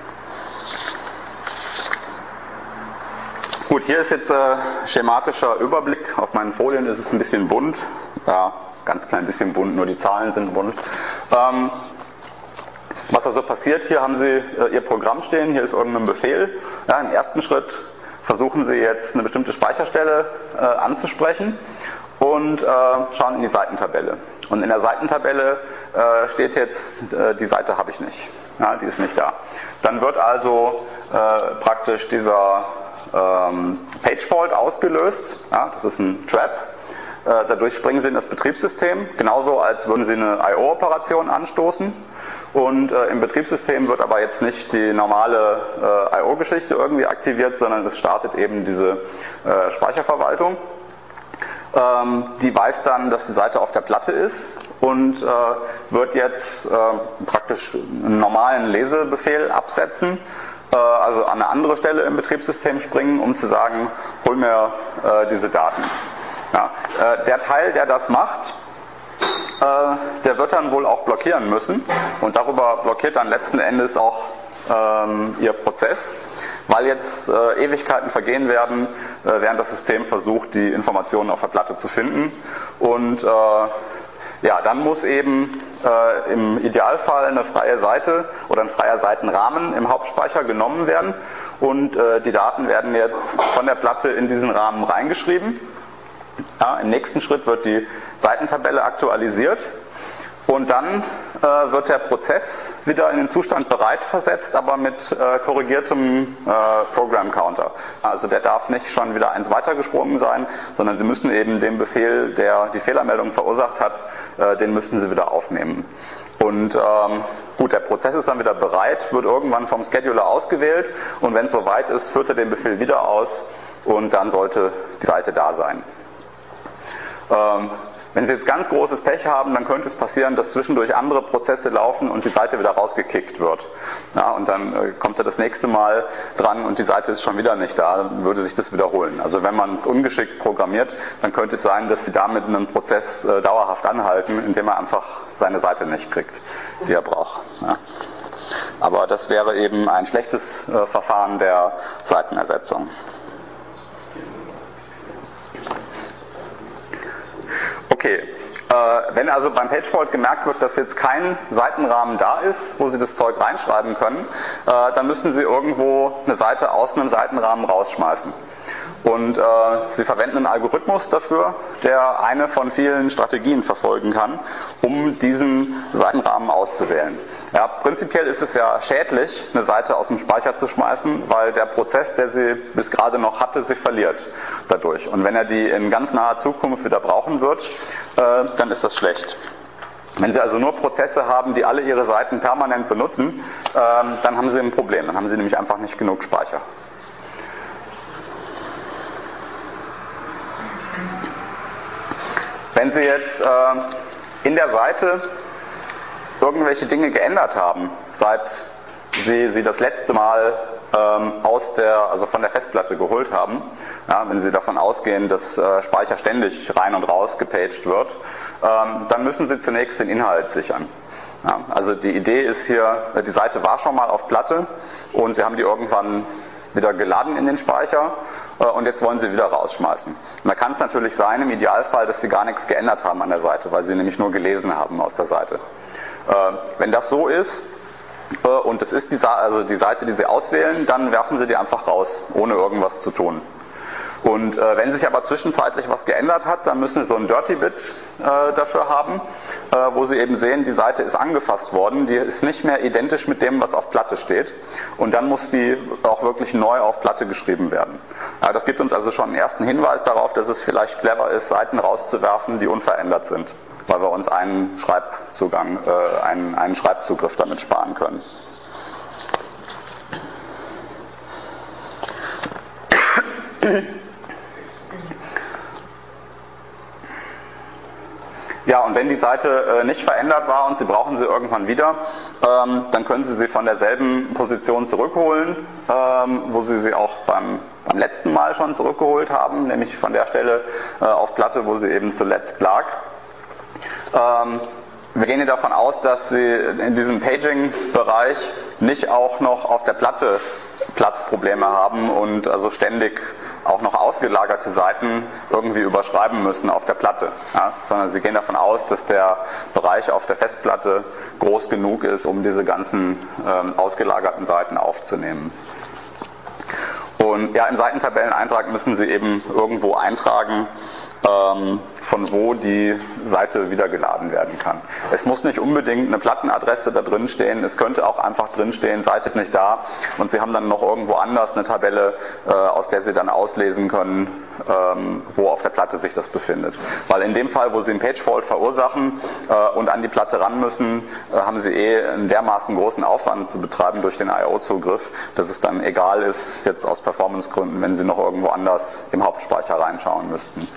Gut, hier ist jetzt äh, schematischer Überblick. Auf meinen Folien ist es ein bisschen bunt. Ja, ganz klein bisschen bunt, nur die Zahlen sind bunt. Ähm, was also passiert, hier haben Sie äh, Ihr Programm stehen, hier ist irgendein Befehl. Ja, im ersten Schritt versuchen Sie jetzt eine bestimmte Speicherstelle äh, anzusprechen und äh, schauen in die Seitentabelle. Und in der Seitentabelle äh, steht jetzt, äh, die Seite habe ich nicht. Ja, die ist nicht da. Dann wird also äh, praktisch dieser ähm, Pagefault ausgelöst. Ja, das ist ein Trap. Dadurch springen Sie in das Betriebssystem, genauso als würden Sie eine I O-Operation anstoßen. Und äh, im Betriebssystem wird aber jetzt nicht die normale äh, I O-Geschichte irgendwie aktiviert, sondern es startet eben diese äh, Speicherverwaltung. Ähm, die weiß dann, dass die Seite auf der Platte ist und äh, wird jetzt äh, praktisch einen normalen Lesebefehl absetzen. Äh, also an eine andere Stelle im Betriebssystem springen, um zu sagen, hol mir äh, diese Daten. Ja, äh, der Teil, der das macht, äh, der wird dann wohl auch blockieren müssen und darüber blockiert dann letzten Endes auch ähm, Ihr Prozess, weil jetzt äh, Ewigkeiten vergehen werden, äh, während das System versucht, die Informationen auf der Platte zu finden. Und äh, ja, dann muss eben äh, im Idealfall eine freie Seite oder ein freier Seitenrahmen im Hauptspeicher genommen werden und äh, die Daten werden jetzt von der Platte in diesen Rahmen reingeschrieben. Ja, im nächsten Schritt wird die Seitentabelle aktualisiert und dann äh, wird der Prozess wieder in den Zustand bereit versetzt, aber mit äh, korrigiertem äh, Program Counter. Also der darf nicht schon wieder eins weitergesprungen sein, sondern Sie müssen eben den Befehl, der die Fehlermeldung verursacht hat, äh, den müssen Sie wieder aufnehmen. Und ähm, gut, der Prozess ist dann wieder bereit, wird irgendwann vom Scheduler ausgewählt und wenn es soweit ist, führt er den Befehl wieder aus und dann sollte die Seite da sein. Ähm, wenn Sie jetzt ganz großes Pech haben, dann könnte es passieren, dass zwischendurch andere Prozesse laufen und die Seite wieder rausgekickt wird. Ja, und dann äh, kommt er das nächste Mal dran und die Seite ist schon wieder nicht da, dann würde sich das wiederholen. Also wenn man es ungeschickt programmiert, dann könnte es sein, dass Sie damit einen Prozess äh, dauerhaft anhalten, indem er einfach seine Seite nicht kriegt, die er braucht. Ja. Aber das wäre eben ein schlechtes äh, Verfahren der Seitenersetzung. Okay, äh, wenn also beim Pagefault gemerkt wird, dass jetzt kein Seitenrahmen da ist, wo Sie das Zeug reinschreiben können, äh, dann müssen Sie irgendwo eine Seite aus einem Seitenrahmen rausschmeißen. Und äh, Sie verwenden einen Algorithmus dafür, der eine von vielen Strategien verfolgen kann, um diesen Seitenrahmen auszuwählen. Ja, prinzipiell ist es ja schädlich, eine Seite aus dem Speicher zu schmeißen, weil der Prozess, der sie bis gerade noch hatte, sie verliert dadurch. Und wenn er die in ganz naher Zukunft wieder brauchen wird, äh, dann ist das schlecht. Wenn Sie also nur Prozesse haben, die alle Ihre Seiten permanent benutzen, äh, dann haben Sie ein Problem. Dann haben Sie nämlich einfach nicht genug Speicher. Wenn Sie jetzt äh, in der Seite irgendwelche Dinge geändert haben, seit Sie sie das letzte Mal ähm, aus der, also von der Festplatte geholt haben, ja, wenn Sie davon ausgehen, dass äh, Speicher ständig rein und raus gepaged wird, ähm, dann müssen Sie zunächst den Inhalt sichern. Ja, also die Idee ist hier, die Seite war schon mal auf Platte und Sie haben die irgendwann wieder geladen in den Speicher äh, und jetzt wollen Sie wieder rausschmeißen. Und da kann es natürlich sein, im Idealfall, dass Sie gar nichts geändert haben an der Seite, weil Sie nämlich nur gelesen haben aus der Seite. Äh, wenn das so ist, äh, und es ist die, also die Seite, die Sie auswählen, dann werfen Sie die einfach raus, ohne irgendwas zu tun. Und äh, wenn sich aber zwischenzeitlich was geändert hat, dann müssen Sie so ein Dirty Bit äh, dafür haben, äh, wo Sie eben sehen, die Seite ist angefasst worden, die ist nicht mehr identisch mit dem, was auf Platte steht. Und dann muss die auch wirklich neu auf Platte geschrieben werden. Ja, das gibt uns also schon einen ersten Hinweis darauf, dass es vielleicht clever ist, Seiten rauszuwerfen, die unverändert sind, weil wir uns einen Schreibzugang, äh, einen, einen Schreibzugriff damit sparen können. Ja, und wenn die Seite äh, nicht verändert war und Sie brauchen sie irgendwann wieder, ähm, dann können Sie sie von derselben Position zurückholen, ähm, wo Sie sie auch beim, beim letzten Mal schon zurückgeholt haben, nämlich von der Stelle äh, auf Platte, wo sie eben zuletzt lag. Ähm, wir gehen hier davon aus, dass Sie in diesem Paging-Bereich nicht auch noch auf der Platte Platzprobleme haben und also ständig auch noch ausgelagerte Seiten irgendwie überschreiben müssen auf der Platte. Ja, sondern Sie gehen davon aus, dass der Bereich auf der Festplatte groß genug ist, um diese ganzen ähm, ausgelagerten Seiten aufzunehmen. Und ja, im Seitentabelleneintrag müssen Sie eben irgendwo eintragen, ähm, von wo die Seite wieder geladen werden kann. Es muss nicht unbedingt eine Plattenadresse da drin stehen, es könnte auch einfach drin stehen, Seite ist nicht da und Sie haben dann noch irgendwo anders eine Tabelle, äh, aus der Sie dann auslesen können, ähm, wo auf der Platte sich das befindet. Weil in dem Fall, wo Sie einen Pagefault verursachen äh, und an die Platte ran müssen, äh, haben Sie eh einen dermaßen großen Aufwand zu betreiben durch den I O-Zugriff, dass es dann egal ist, jetzt aus Performancegründen, wenn Sie noch irgendwo anders im Hauptspeicher reinschauen müssten.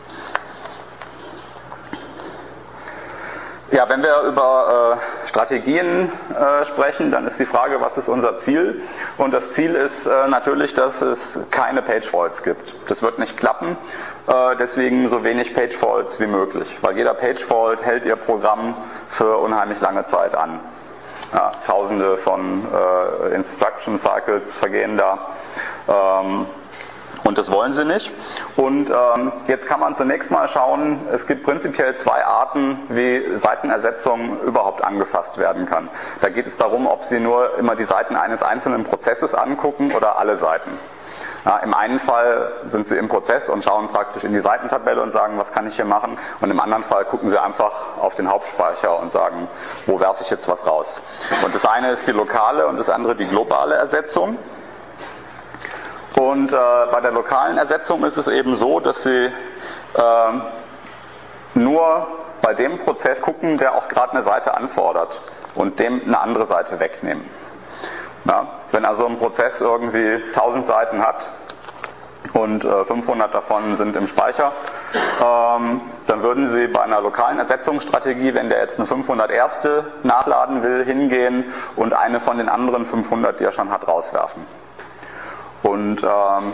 Ja, wenn wir über äh, Strategien äh, sprechen, dann ist die Frage, was ist unser Ziel? Und das Ziel ist äh, natürlich, dass es keine Pagefaults gibt. Das wird nicht klappen, äh, deswegen so wenig Pagefaults wie möglich, weil jeder Pagefault hält Ihr Programm für unheimlich lange Zeit an. Ja, Tausende von äh, Instruction Cycles vergehen da. Ähm, Und das wollen Sie nicht. Und ähm, jetzt kann man zunächst mal schauen, es gibt prinzipiell zwei Arten, wie Seitenersetzung überhaupt angefasst werden kann. Da geht es darum, ob Sie nur immer die Seiten eines einzelnen Prozesses angucken oder alle Seiten. Ja, im einen Fall sind Sie im Prozess und schauen praktisch in die Seitentabelle und sagen, was kann ich hier machen? Und im anderen Fall gucken Sie einfach auf den Hauptspeicher und sagen, wo werfe ich jetzt was raus? Und das eine ist die lokale und das andere die globale Ersetzung. Und äh, bei der lokalen Ersetzung ist es eben so, dass Sie äh, nur bei dem Prozess gucken, der auch gerade eine Seite anfordert und dem eine andere Seite wegnehmen. Ja, wenn also ein Prozess irgendwie tausend Seiten hat und äh, fünfhundert davon sind im Speicher, ähm, dann würden Sie bei einer lokalen Ersetzungsstrategie, wenn der jetzt eine fünfhundert erste nachladen will, hingehen und eine von den anderen fünfhundert, die er schon hat, rauswerfen. Und ähm,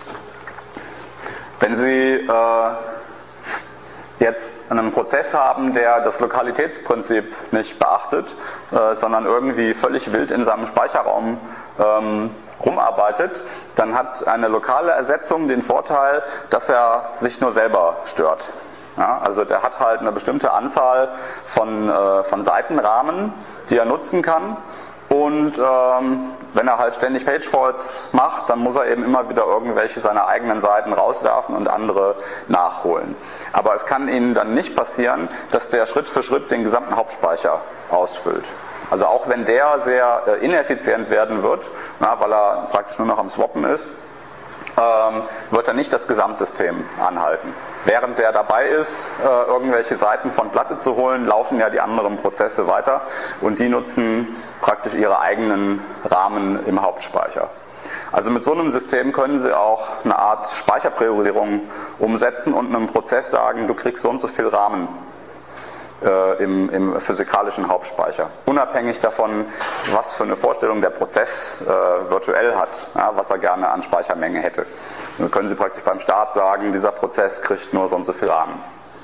wenn Sie äh, jetzt einen Prozess haben, der das Lokalitätsprinzip nicht beachtet, äh, sondern irgendwie völlig wild in seinem Speicherraum ähm, rumarbeitet, dann hat eine lokale Ersetzung den Vorteil, dass er sich nur selber stört. Ja, also der hat halt eine bestimmte Anzahl von, äh, von Seitenrahmen, die er nutzen kann. Und ähm, wenn er halt ständig Page-Faults macht, dann muss er eben immer wieder irgendwelche seiner eigenen Seiten rauswerfen und andere nachholen. Aber es kann Ihnen dann nicht passieren, dass der Schritt für Schritt den gesamten Hauptspeicher ausfüllt. Also auch wenn der sehr äh, ineffizient werden wird, na, weil er praktisch nur noch am Swappen ist, ähm, wird er nicht das Gesamtsystem anhalten. Während der dabei ist, äh, irgendwelche Seiten von Platte zu holen, laufen ja die anderen Prozesse weiter und die nutzen praktisch ihre eigenen Rahmen im Hauptspeicher. Also mit so einem System können Sie auch eine Art Speicherpriorisierung umsetzen und einem Prozess sagen, du kriegst so und so viel Rahmen äh, im, im physikalischen Hauptspeicher. Unabhängig davon, was für eine Vorstellung der Prozess äh, virtuell hat, ja, was er gerne an Speichermenge hätte. Dann können Sie praktisch beim Start sagen, dieser Prozess kriegt nur so und so viel Rahmen.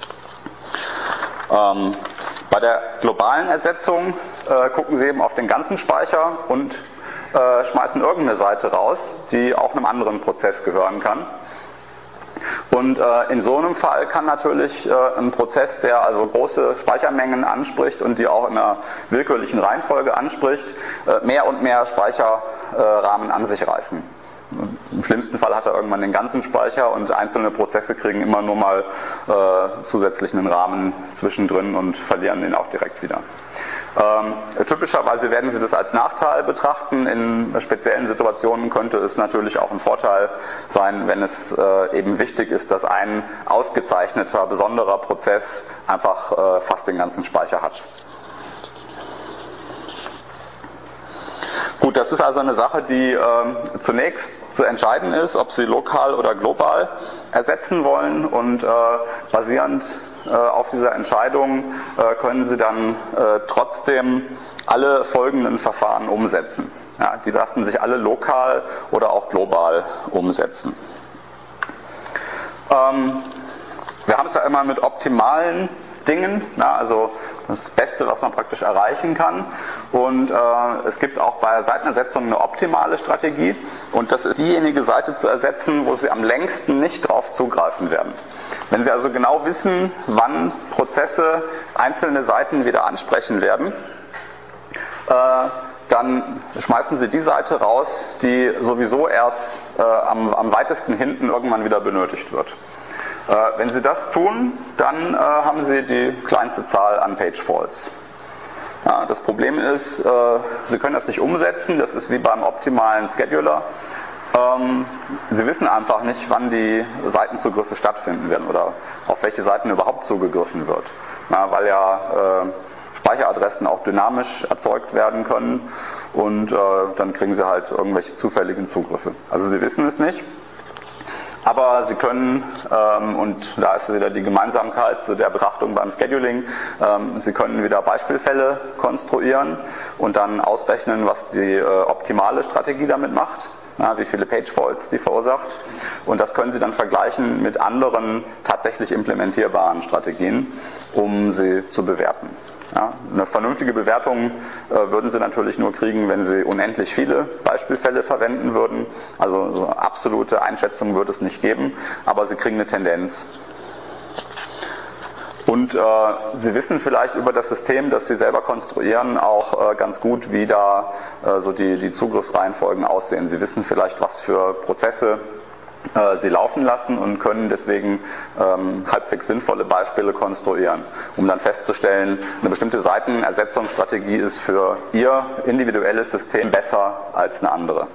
Ähm, bei der globalen Ersetzung äh, gucken Sie eben auf den ganzen Speicher und äh, schmeißen irgendeine Seite raus, die auch einem anderen Prozess gehören kann. Und äh, in so einem Fall kann natürlich äh, ein Prozess, der also große Speichermengen anspricht und die auch in einer willkürlichen Reihenfolge anspricht, äh, mehr und mehr Speicherrahmen äh, an sich reißen. Im schlimmsten Fall hat er irgendwann den ganzen Speicher und einzelne Prozesse kriegen immer nur mal äh, zusätzlich einen Rahmen zwischendrin und verlieren den auch direkt wieder. Ähm, typischerweise werden Sie das als Nachteil betrachten. In speziellen Situationen könnte es natürlich auch ein Vorteil sein, wenn es äh, eben wichtig ist, dass ein ausgezeichneter, besonderer Prozess einfach äh, fast den ganzen Speicher hat. Gut, das ist also eine Sache, die äh, zunächst zu entscheiden ist, ob Sie lokal oder global ersetzen wollen, und äh, basierend äh, auf dieser Entscheidung äh, können Sie dann äh, trotzdem alle folgenden Verfahren umsetzen. Ja, die lassen sich alle lokal oder auch global umsetzen. Ähm, wir haben es ja immer mit optimalen Dingen, na, also das Beste, was man praktisch erreichen kann. Und äh, es gibt auch bei Seitenersetzung eine optimale Strategie. Und das ist diejenige Seite zu ersetzen, wo Sie am längsten nicht drauf zugreifen werden. Wenn Sie also genau wissen, wann Prozesse einzelne Seiten wieder ansprechen werden, äh, dann schmeißen Sie die Seite raus, die sowieso erst äh, am, am weitesten hinten irgendwann wieder benötigt wird. Äh, wenn Sie das tun, dann äh, haben Sie die kleinste Zahl an Page-Faults. Ja, das Problem ist, äh, Sie können das nicht umsetzen, das ist wie beim optimalen Scheduler. Ähm, Sie wissen einfach nicht, wann die Seitenzugriffe stattfinden werden oder auf welche Seiten überhaupt zugegriffen wird. Ja, weil ja äh, Speicheradressen auch dynamisch erzeugt werden können und äh, dann kriegen Sie halt irgendwelche zufälligen Zugriffe. Also Sie wissen es nicht. Aber Sie können, ähm, und da ist wieder die Gemeinsamkeit zu der Betrachtung beim Scheduling, ähm, Sie können wieder Beispielfälle konstruieren und dann ausrechnen, was die äh, optimale Strategie damit macht, ja, wie viele Page-Faults die verursacht. Und das können Sie dann vergleichen mit anderen tatsächlich implementierbaren Strategien, um sie zu bewerten. Ja, eine vernünftige Bewertung äh, würden Sie natürlich nur kriegen, wenn Sie unendlich viele Beispielfälle verwenden würden. Also so absolute Einschätzungen wird es nicht geben, aber Sie kriegen eine Tendenz. Und äh, Sie wissen vielleicht über das System, das Sie selber konstruieren, auch äh, ganz gut, wie da äh, so die, die Zugriffsreihenfolgen aussehen. Sie wissen vielleicht, was für Prozesse äh, Sie laufen lassen und können deswegen ähm, halbwegs sinnvolle Beispiele konstruieren, um dann festzustellen, eine bestimmte Seitenersetzungsstrategie ist für Ihr individuelles System besser als eine andere.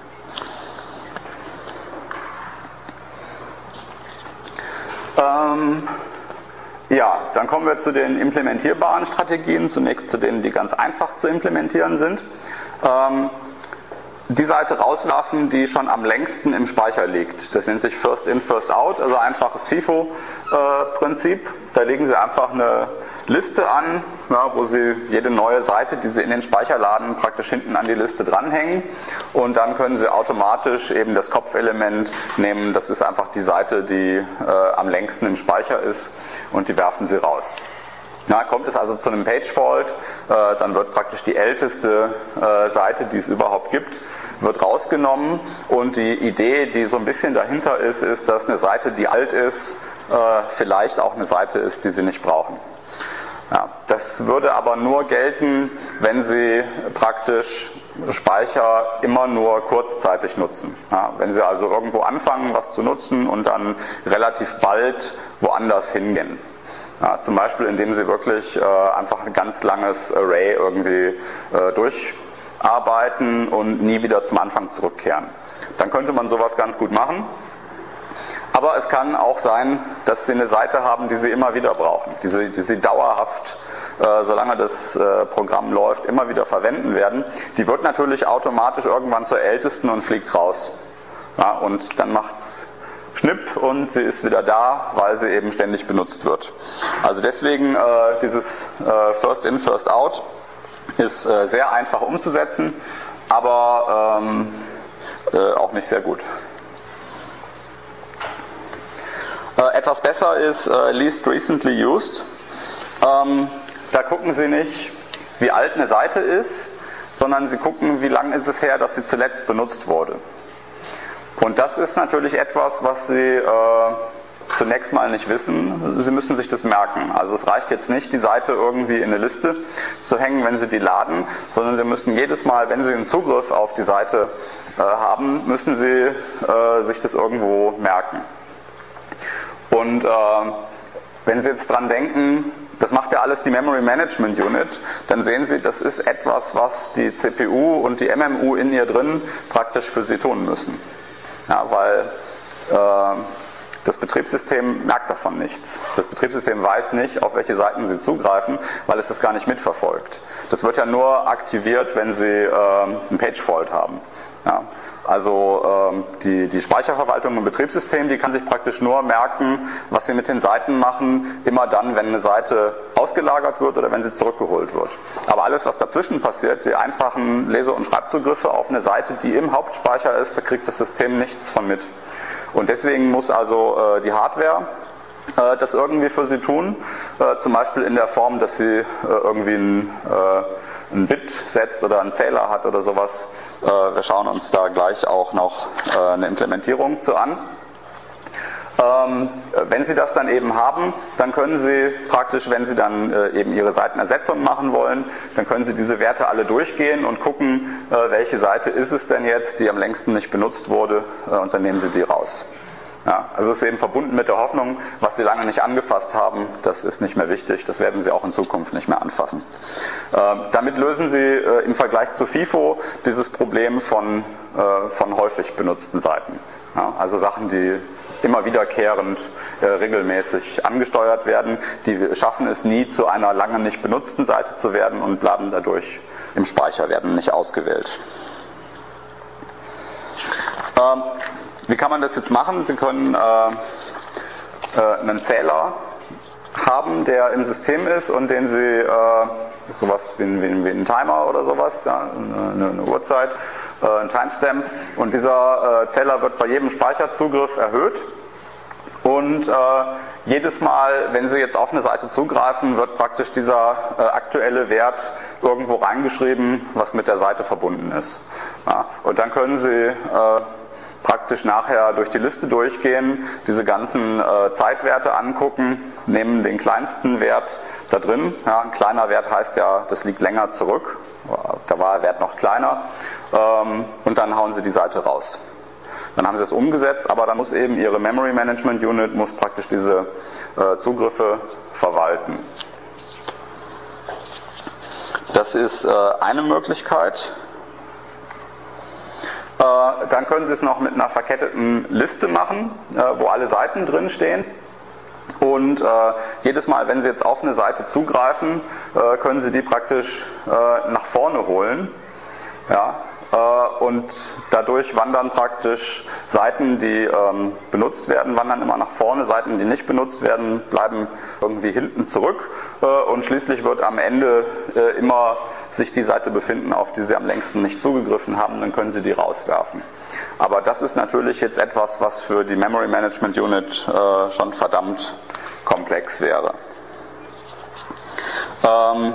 Ähm, Ja, dann kommen wir zu den implementierbaren Strategien, zunächst zu denen, die ganz einfach zu implementieren sind. Ähm, die Seite rauswerfen, die schon am längsten im Speicher liegt. Das nennt sich First In, First Out, also einfaches FIFO-Prinzip. Da legen Sie einfach eine Liste an, ja, wo Sie jede neue Seite, die Sie in den Speicher laden, praktisch hinten an die Liste dranhängen. Und dann können Sie automatisch eben das Kopfelement nehmen. Das ist einfach die Seite, die äh, am längsten im Speicher ist, und die werfen Sie raus. Na, kommt es also zu einem Page-Fault, äh, dann wird praktisch die älteste äh, Seite, die es überhaupt gibt, wird rausgenommen, und die Idee, die so ein bisschen dahinter ist, ist, dass eine Seite, die alt ist, äh, vielleicht auch eine Seite ist, die Sie nicht brauchen. Ja, das würde aber nur gelten, wenn Sie praktisch Speicher immer nur kurzzeitig nutzen. Ja, wenn Sie also irgendwo anfangen, was zu nutzen und dann relativ bald woanders hingehen. Ja, zum Beispiel, indem Sie wirklich äh, einfach ein ganz langes Array irgendwie äh, durcharbeiten und nie wieder zum Anfang zurückkehren. Dann könnte man sowas ganz gut machen. Aber es kann auch sein, dass Sie eine Seite haben, die Sie immer wieder brauchen, die Sie, die Sie dauerhaft, äh, solange das äh, Programm läuft, immer wieder verwenden werden. Die wird natürlich automatisch irgendwann zur ältesten und fliegt raus. Ja, und dann macht's Schnipp und sie ist wieder da, weil sie eben ständig benutzt wird. Also deswegen äh, dieses äh, First In, First Out ist äh, sehr einfach umzusetzen, aber ähm, äh, auch nicht sehr gut. Äh, etwas besser ist äh, Least Recently Used. Ähm, da gucken Sie nicht, wie alt eine Seite ist, sondern Sie gucken, wie lange ist es her, dass sie zuletzt benutzt wurde. Und das ist natürlich etwas, was Sie äh, zunächst mal nicht wissen. Sie müssen sich das merken. Also es reicht jetzt nicht, die Seite irgendwie in eine Liste zu hängen, wenn Sie die laden, sondern Sie müssen jedes Mal, wenn Sie einen Zugriff auf die Seite äh, haben, müssen Sie äh, sich das irgendwo merken. Und äh, wenn Sie jetzt dran denken, das macht ja alles die Memory Management Unit, dann sehen Sie, das ist etwas, was die C P U und die M M U in ihr drin praktisch für Sie tun müssen. Ja, weil äh, das Betriebssystem merkt davon nichts. Das Betriebssystem weiß nicht, auf welche Seiten Sie zugreifen, weil es das gar nicht mitverfolgt. Das wird ja nur aktiviert, wenn Sie äh, einen Page-Fault haben. Ja, also ähm, die, die Speicherverwaltung im Betriebssystem, die kann sich praktisch nur merken, was sie mit den Seiten machen, immer dann, wenn eine Seite ausgelagert wird oder wenn sie zurückgeholt wird. Aber alles, was dazwischen passiert, die einfachen Lese- und Schreibzugriffe auf eine Seite, die im Hauptspeicher ist, da kriegt das System nichts von mit. Und deswegen muss also äh, die Hardware äh, das irgendwie für sie tun, äh, zum Beispiel in der Form, dass sie äh, irgendwie ein, äh, ein Bit setzt oder einen Zähler hat oder sowas. Äh, wir schauen uns da gleich auch noch äh, eine Implementierung zu an. Ähm, wenn Sie das dann eben haben, dann können Sie praktisch, wenn Sie dann äh, eben Ihre Seitenersetzung machen wollen, dann können Sie diese Werte alle durchgehen und gucken, äh, welche Seite ist es denn jetzt, die am längsten nicht benutzt wurde, äh, und dann nehmen Sie die raus. Ja, also es ist eben verbunden mit der Hoffnung, was Sie lange nicht angefasst haben, das ist nicht mehr wichtig, das werden Sie auch in Zukunft nicht mehr anfassen. Äh, damit lösen Sie äh, im Vergleich zu FIFO dieses Problem von, äh, von häufig benutzten Seiten. Ja, also Sachen, die immer wiederkehrend äh, regelmäßig angesteuert werden, die schaffen es nie, zu einer lange nicht benutzten Seite zu werden und bleiben dadurch im Speicher, werden nicht ausgewählt. Ähm, wie kann man das jetzt machen? Sie können äh, äh, einen Zähler haben, der im System ist und den Sie, äh, sowas wie ein, wie, ein, wie ein Timer oder sowas, ja, eine, eine Uhrzeit, äh, ein Timestamp, und dieser äh, Zähler wird bei jedem Speicherzugriff erhöht. Und äh, jedes Mal, wenn Sie jetzt auf eine Seite zugreifen, wird praktisch dieser äh, aktuelle Wert irgendwo reingeschrieben, was mit der Seite verbunden ist. Ja, und dann können Sie äh, praktisch nachher durch die Liste durchgehen, diese ganzen äh, Zeitwerte angucken, nehmen den kleinsten Wert da drin. Ja, ein kleiner Wert heißt ja, das liegt länger zurück, da war der Wert noch kleiner, ähm, und dann hauen Sie die Seite raus. Dann haben Sie es umgesetzt, aber dann muss eben Ihre Memory Management Unit muss praktisch diese äh, Zugriffe verwalten. Das ist äh, eine Möglichkeit. Äh, dann können Sie es noch mit einer verketteten Liste machen, äh, wo alle Seiten drin stehen. Und äh, jedes Mal, wenn Sie jetzt auf eine Seite zugreifen, äh, können Sie die praktisch äh, nach vorne holen. Ja, und dadurch wandern praktisch Seiten, die ähm, benutzt werden, wandern immer nach vorne, Seiten, die nicht benutzt werden, bleiben irgendwie hinten zurück äh, und schließlich wird am Ende äh, immer sich die Seite befinden, auf die Sie am längsten nicht zugegriffen haben, dann können Sie die rauswerfen. Aber das ist natürlich jetzt etwas, was für die Memory Management Unit äh, schon verdammt komplex wäre. Ähm,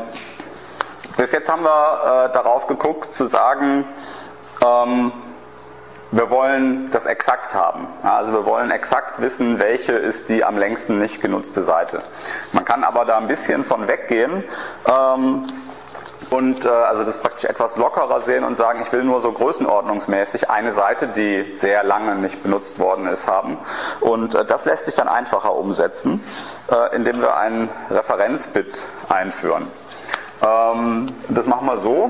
bis jetzt haben wir äh, darauf geguckt, zu sagen, ähm, wir wollen das exakt haben. Ja, also wir wollen exakt wissen, welche ist die am längsten nicht genutzte Seite. Man kann aber da ein bisschen von weggehen ähm, und äh, also das praktisch etwas lockerer sehen und sagen, ich will nur so größenordnungsmäßig eine Seite, die sehr lange nicht benutzt worden ist, haben. Und äh, das lässt sich dann einfacher umsetzen, äh, indem wir ein Referenzbit einführen. Ähm, das machen wir so,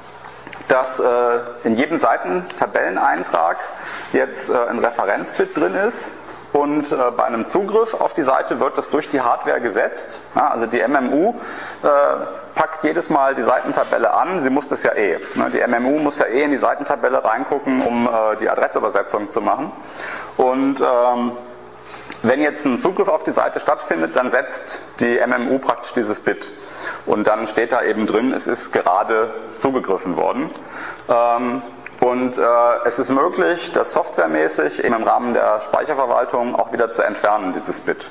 dass äh, in jedem Seitentabelleneintrag jetzt äh, ein Referenzbit drin ist und äh, bei einem Zugriff auf die Seite wird das durch die Hardware gesetzt. Ja, also die M M U äh, packt jedes Mal die Seitentabelle an, sie muss das ja eh. Ne? Die M M U muss ja eh in die Seitentabelle reingucken, um äh, die Adressübersetzung zu machen. Und ähm, wenn jetzt ein Zugriff auf die Seite stattfindet, dann setzt die M M U praktisch dieses Bit. Und dann steht da eben drin, es ist gerade zugegriffen worden. Ähm, und äh, es ist möglich, das softwaremäßig eben im Rahmen der Speicherverwaltung auch wieder zu entfernen, dieses Bit.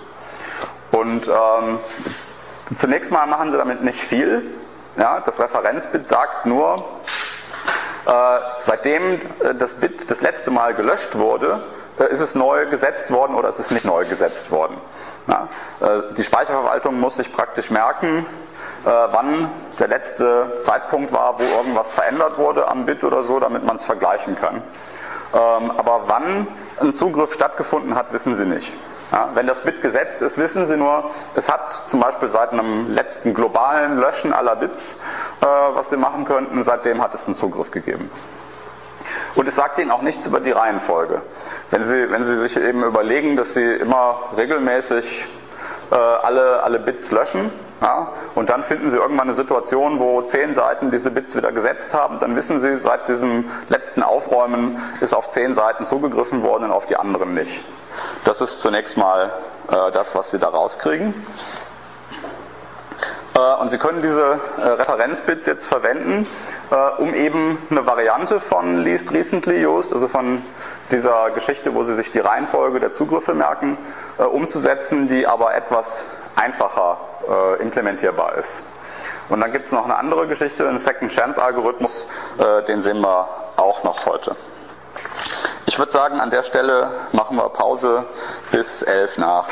Und ähm, zunächst mal machen Sie damit nicht viel. Ja, das Referenzbit sagt nur, äh, seitdem das Bit das letzte Mal gelöscht wurde, ist es neu gesetzt worden oder ist es nicht neu gesetzt worden. Ja, äh, die Speicherverwaltung muss sich praktisch merken, äh, wann der letzte Zeitpunkt war, wo irgendwas verändert wurde am Bit oder so, damit man es vergleichen kann. Ähm, aber wann ein Zugriff stattgefunden hat, wissen Sie nicht. Ja, wenn das Bit gesetzt ist, wissen Sie nur, es hat zum Beispiel seit einem letzten globalen Löschen aller Bits, äh, was Sie machen könnten, seitdem hat es einen Zugriff gegeben. Und es sagt Ihnen auch nichts über die Reihenfolge. Wenn Sie, wenn Sie sich eben überlegen, dass Sie immer regelmäßig äh, alle, alle Bits löschen, ja, und dann finden Sie irgendwann eine Situation, wo zehn Seiten diese Bits wieder gesetzt haben, dann wissen Sie, seit diesem letzten Aufräumen ist auf zehn Seiten zugegriffen worden und auf die anderen nicht. Das ist zunächst mal äh, das, was Sie da rauskriegen. Und Sie können diese Referenzbits jetzt verwenden, um eben eine Variante von Least Recently Used, also von dieser Geschichte, wo Sie sich die Reihenfolge der Zugriffe merken, umzusetzen, die aber etwas einfacher implementierbar ist. Und dann gibt es noch eine andere Geschichte, einen Second Chance Algorithmus, den sehen wir auch noch heute. Ich würde sagen, an der Stelle machen wir Pause bis elf nach.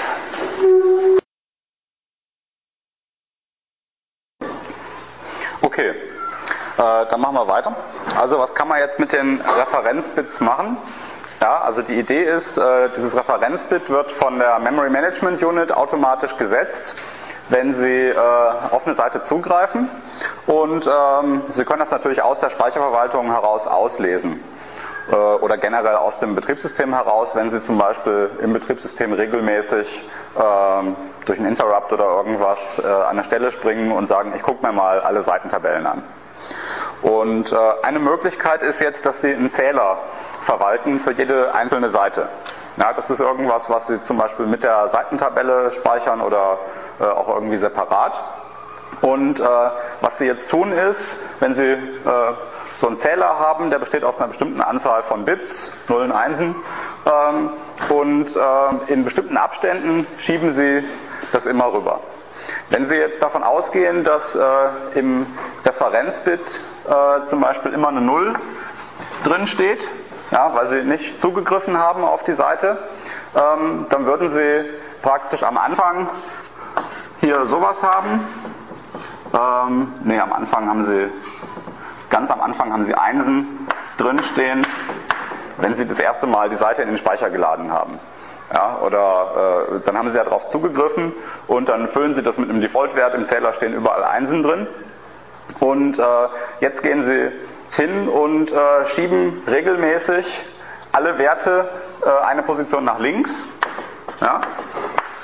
Okay, äh, dann machen wir weiter. Also was kann man jetzt mit den Referenzbits machen? Ja, also die Idee ist, äh, dieses Referenzbit wird von der Memory Management Unit automatisch gesetzt, wenn Sie äh, auf eine Seite zugreifen, und ähm, Sie können das natürlich aus der Speicherverwaltung heraus auslesen äh, oder generell aus dem Betriebssystem heraus, wenn Sie zum Beispiel im Betriebssystem regelmäßig äh, durch einen Interrupt oder irgendwas äh, an der Stelle springen und sagen, ich gucke mir mal alle Seitentabellen an. Und äh, eine Möglichkeit ist jetzt, dass Sie einen Zähler verwalten für jede einzelne Seite. Ja, das ist irgendwas, was Sie zum Beispiel mit der Seitentabelle speichern oder äh, auch irgendwie separat. Und äh, was Sie jetzt tun ist, wenn Sie äh, so einen Zähler haben, der besteht aus einer bestimmten Anzahl von Bits, Nullen, Einsen, ähm, und äh, in bestimmten Abständen schieben Sie das immer rüber. Wenn Sie jetzt davon ausgehen, dass äh, im Referenzbit äh, zum Beispiel immer eine Null drin steht, ja, weil Sie nicht zugegriffen haben auf die Seite, ähm, dann würden Sie praktisch am Anfang hier sowas haben. Ähm, ne, am Anfang haben Sie, ganz am Anfang haben Sie Einsen drin stehen, wenn Sie das erste Mal die Seite in den Speicher geladen haben. Ja, oder äh, dann haben Sie ja darauf zugegriffen und dann füllen Sie das mit einem Default-Wert, im Zähler stehen überall Einsen drin. Und äh, jetzt gehen Sie hin und äh, schieben regelmäßig alle Werte äh, eine Position nach links, ja,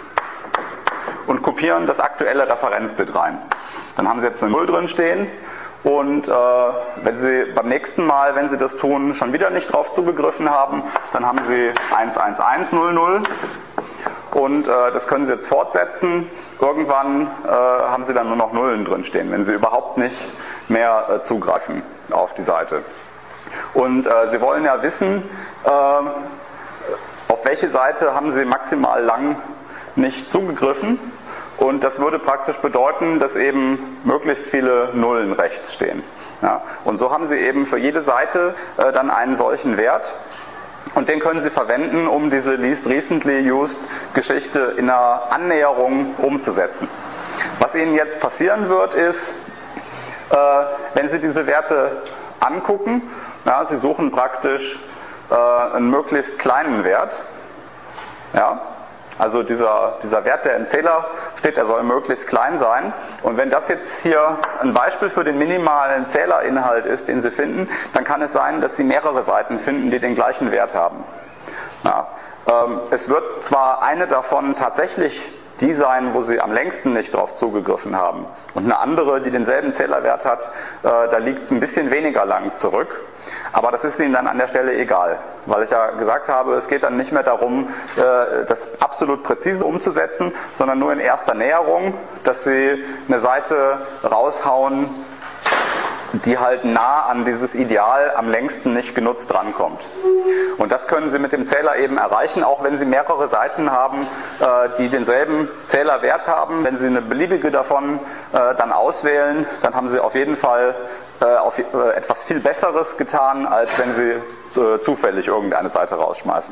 und kopieren das aktuelle Referenzbit rein. Dann haben Sie jetzt eine Null drin stehen und äh, wenn Sie beim nächsten Mal, wenn Sie das tun, schon wieder nicht drauf zugegriffen haben, dann haben Sie eins eins eins null null und äh, das können Sie jetzt fortsetzen. Irgendwann äh, haben Sie dann nur noch Nullen drin stehen, wenn Sie überhaupt nicht mehr äh, zugreifen auf die Seite. Und äh, Sie wollen ja wissen, äh, auf welche Seite haben Sie maximal lang nicht zugegriffen. Und das würde praktisch bedeuten, dass eben möglichst viele Nullen rechts stehen. Ja, und so haben Sie eben für jede Seite äh, dann einen solchen Wert. Und den können Sie verwenden, um diese Least Recently Used Geschichte in einer Annäherung umzusetzen. Was Ihnen jetzt passieren wird, ist, äh, wenn Sie diese Werte angucken, ja, Sie suchen praktisch äh, einen möglichst kleinen Wert. Ja, also dieser, dieser Wert, der im Zähler steht, der soll möglichst klein sein. Und wenn das jetzt hier ein Beispiel für den minimalen Zählerinhalt ist, den Sie finden, dann kann es sein, dass Sie mehrere Seiten finden, die den gleichen Wert haben. Ja, ähm, es wird zwar eine davon tatsächlich die sein, wo Sie am längsten nicht drauf zugegriffen haben. Und eine andere, die denselben Zählerwert hat, äh, da liegt es ein bisschen weniger lang zurück. Aber das ist Ihnen dann an der Stelle egal, weil ich ja gesagt habe, es geht dann nicht mehr darum, äh, das absolut präzise umzusetzen, sondern nur in erster Näherung, dass Sie eine Seite raushauen, die halt nah an dieses Ideal am längsten nicht genutzt rankommt. Und das können Sie mit dem Zähler eben erreichen, auch wenn Sie mehrere Seiten haben, äh, die denselben Zählerwert haben. Wenn Sie eine beliebige davon äh, dann auswählen, dann haben Sie auf jeden Fall äh, auf, äh, etwas viel Besseres getan, als wenn Sie äh, zufällig irgendeine Seite rausschmeißen.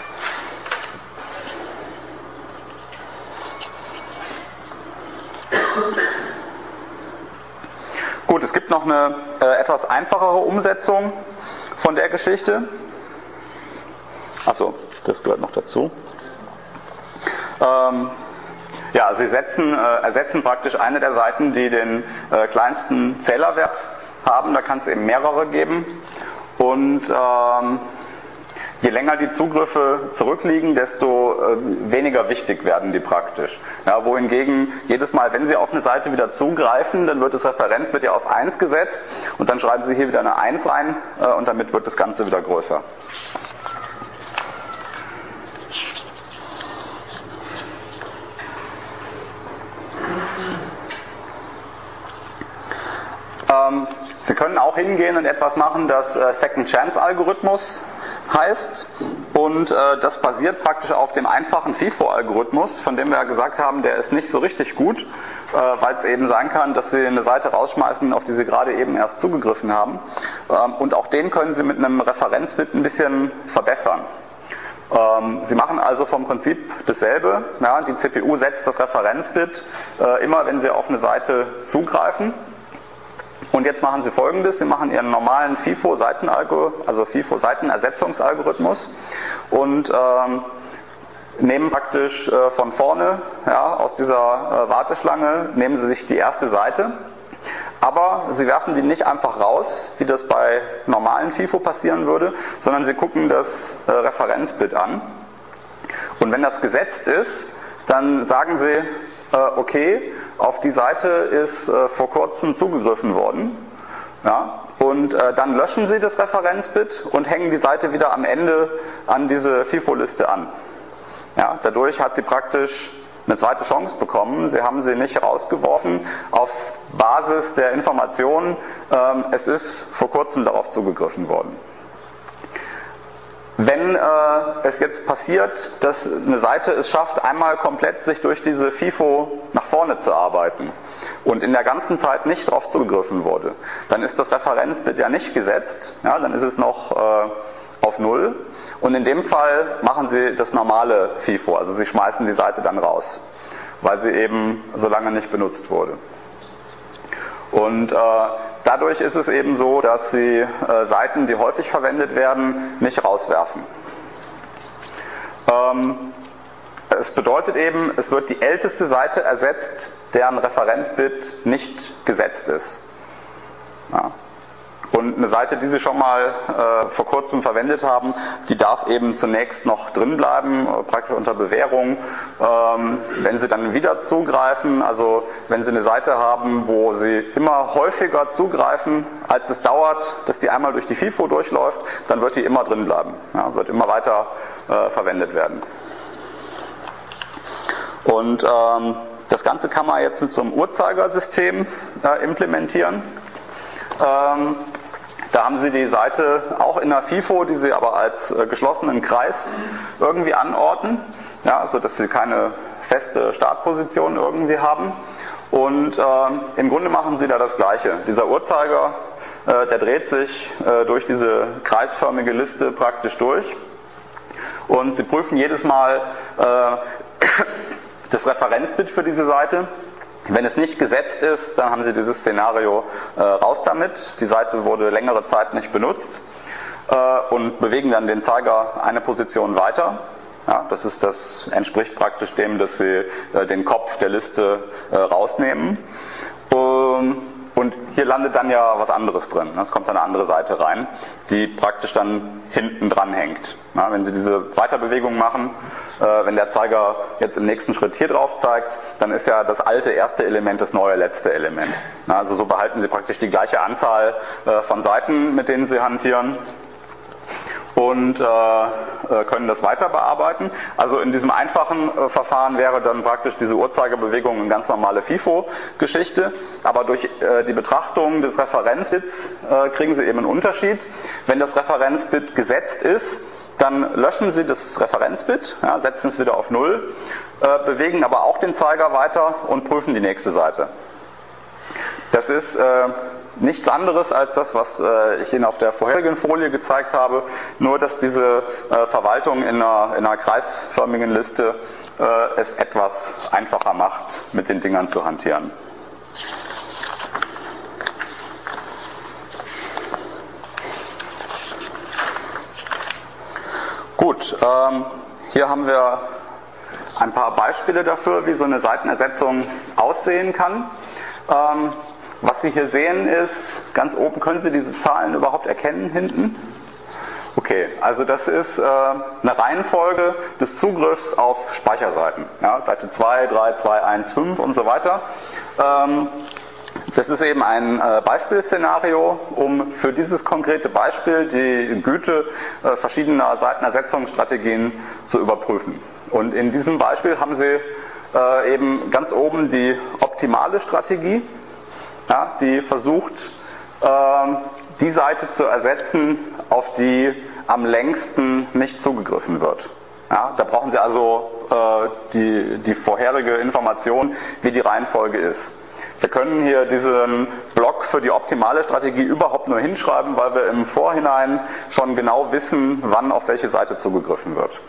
Gut, es gibt noch eine äh, etwas einfachere Umsetzung von der Geschichte. Achso, das gehört noch dazu. Ähm, ja, Sie setzen, äh, ersetzen praktisch eine der Seiten, die den äh, kleinsten Zählerwert haben. Da kann es eben mehrere geben. Und ähm, je länger die Zugriffe zurückliegen, desto äh, weniger wichtig werden die praktisch. Ja, wohingegen jedes Mal, wenn Sie auf eine Seite wieder zugreifen, dann wird das Referenzbit ja auf eins gesetzt und dann schreiben Sie hier wieder eine eins rein äh, und damit wird das Ganze wieder größer. Ähm, Sie können auch hingehen und etwas machen, das äh, Second Chance Algorithmus heißt, und äh, das basiert praktisch auf dem einfachen FIFO-Algorithmus, von dem wir ja gesagt haben, der ist nicht so richtig gut, äh, weil es eben sein kann, dass Sie eine Seite rausschmeißen, auf die Sie gerade eben erst zugegriffen haben, ähm, und auch den können Sie mit einem Referenzbit ein bisschen verbessern. Ähm, Sie machen also vom Prinzip dasselbe, ja, die C P U setzt das Referenzbit äh, immer, wenn Sie auf eine Seite zugreifen. Und jetzt machen Sie Folgendes: Sie machen Ihren normalen FIFO-Seitenalgorithmus, also FIFO-Seitenersetzungsalgorithmus, und ähm, nehmen praktisch äh, von vorne, ja, aus dieser äh, Warteschlange, nehmen Sie sich die erste Seite, aber Sie werfen die nicht einfach raus, wie das bei normalen FIFO passieren würde, sondern Sie gucken das äh, Referenzbit an. Und wenn das gesetzt ist, dann sagen Sie, äh, okay, auf die Seite ist äh, vor kurzem zugegriffen worden. Ja, und äh, dann löschen Sie das Referenzbit und hängen die Seite wieder am Ende an diese FIFO-Liste an. Ja, dadurch hat die praktisch eine zweite Chance bekommen. Sie haben sie nicht rausgeworfen auf Basis der Information, ähm, es ist vor kurzem darauf zugegriffen worden. Wenn äh, es jetzt passiert, dass eine Seite es schafft, einmal komplett sich durch diese FIFO nach vorne zu arbeiten und in der ganzen Zeit nicht darauf zugegriffen wurde, dann ist das Referenzbit ja nicht gesetzt, ja, dann ist es noch äh, auf Null, und in dem Fall machen Sie das normale FIFO, also Sie schmeißen die Seite dann raus, weil sie eben so lange nicht benutzt wurde. Und äh, dadurch ist es eben so, dass Sie äh, Seiten, die häufig verwendet werden, nicht rauswerfen. Ähm, es bedeutet eben, es wird die älteste Seite ersetzt, deren Referenzbit nicht gesetzt ist. Ja. Und eine Seite, die Sie schon mal äh, vor kurzem verwendet haben, die darf eben zunächst noch drin bleiben, äh, praktisch unter Bewährung. Ähm, wenn Sie dann wieder zugreifen, also wenn Sie eine Seite haben, wo Sie immer häufiger zugreifen, als es dauert, dass die einmal durch die FIFO durchläuft, dann wird die immer drin bleiben, ja, wird immer weiter äh, verwendet werden. Und ähm, das Ganze kann man jetzt mit so einem Uhrzeigersystem äh, implementieren. Ähm, da haben Sie die Seite auch in der FIFO, die Sie aber als äh, geschlossenen Kreis irgendwie anordnen, ja, sodass Sie keine feste Startposition irgendwie haben. Und äh, im Grunde machen Sie da das Gleiche. Dieser Uhrzeiger, äh, der dreht sich äh, durch diese kreisförmige Liste praktisch durch. Und Sie prüfen jedes Mal äh, das Referenzbit für diese Seite. Wenn es nicht gesetzt ist, dann haben Sie dieses Szenario äh, raus damit. Die Seite wurde längere Zeit nicht benutzt äh, und bewegen dann den Zeiger eine Position weiter. Ja, das ist das entspricht praktisch dem, dass Sie äh, den Kopf der Liste äh, rausnehmen. Um, und hier landet dann ja was anderes drin. Es kommt dann eine andere Seite rein, die praktisch dann hinten dran hängt. Ja, wenn Sie diese Weiterbewegung machen, äh, wenn der Zeiger jetzt im nächsten Schritt hier drauf zeigt, dann ist ja das alte erste Element das neue letzte Element. Ja, also so behalten Sie praktisch die gleiche Anzahl äh, von Seiten, mit denen Sie hantieren. Und äh, können das weiter bearbeiten. Also in diesem einfachen äh, Verfahren wäre dann praktisch diese Uhrzeigerbewegung eine ganz normale FIFO-Geschichte, aber durch äh, die Betrachtung des Referenzbits äh, kriegen Sie eben einen Unterschied. Wenn das Referenzbit gesetzt ist, dann löschen Sie das Referenzbit, ja, setzen es wieder auf null, äh, bewegen aber auch den Zeiger weiter und prüfen die nächste Seite. Das ist äh, nichts anderes als das, was äh, ich Ihnen auf der vorherigen Folie gezeigt habe, nur dass diese äh, Verwaltung in einer, in einer kreisförmigen Liste äh, es etwas einfacher macht, mit den Dingern zu hantieren. Gut, ähm, hier haben wir ein paar Beispiele dafür, wie so eine Seitenersetzung aussehen kann. Ähm, was Sie hier sehen ist, ganz oben können Sie diese Zahlen überhaupt erkennen hinten? Okay, also das ist äh, eine Reihenfolge des Zugriffs auf Speicherseiten. Ja, Seite zwei, drei, zwei, eins, fünf und so weiter. Ähm, das ist eben ein äh, Beispielszenario, um für dieses konkrete Beispiel die Güte äh, verschiedener Seitenersetzungsstrategien zu überprüfen. Und in diesem Beispiel haben Sie äh, eben ganz oben die optimale Strategie. Ja, die versucht, äh, die Seite zu ersetzen, auf die am längsten nicht zugegriffen wird. Ja, da brauchen Sie also äh, die, die vorherige Information, wie die Reihenfolge ist. Wir können hier diesen Block für die optimale Strategie überhaupt nur hinschreiben, weil wir im Vorhinein schon genau wissen, wann auf welche Seite zugegriffen wird.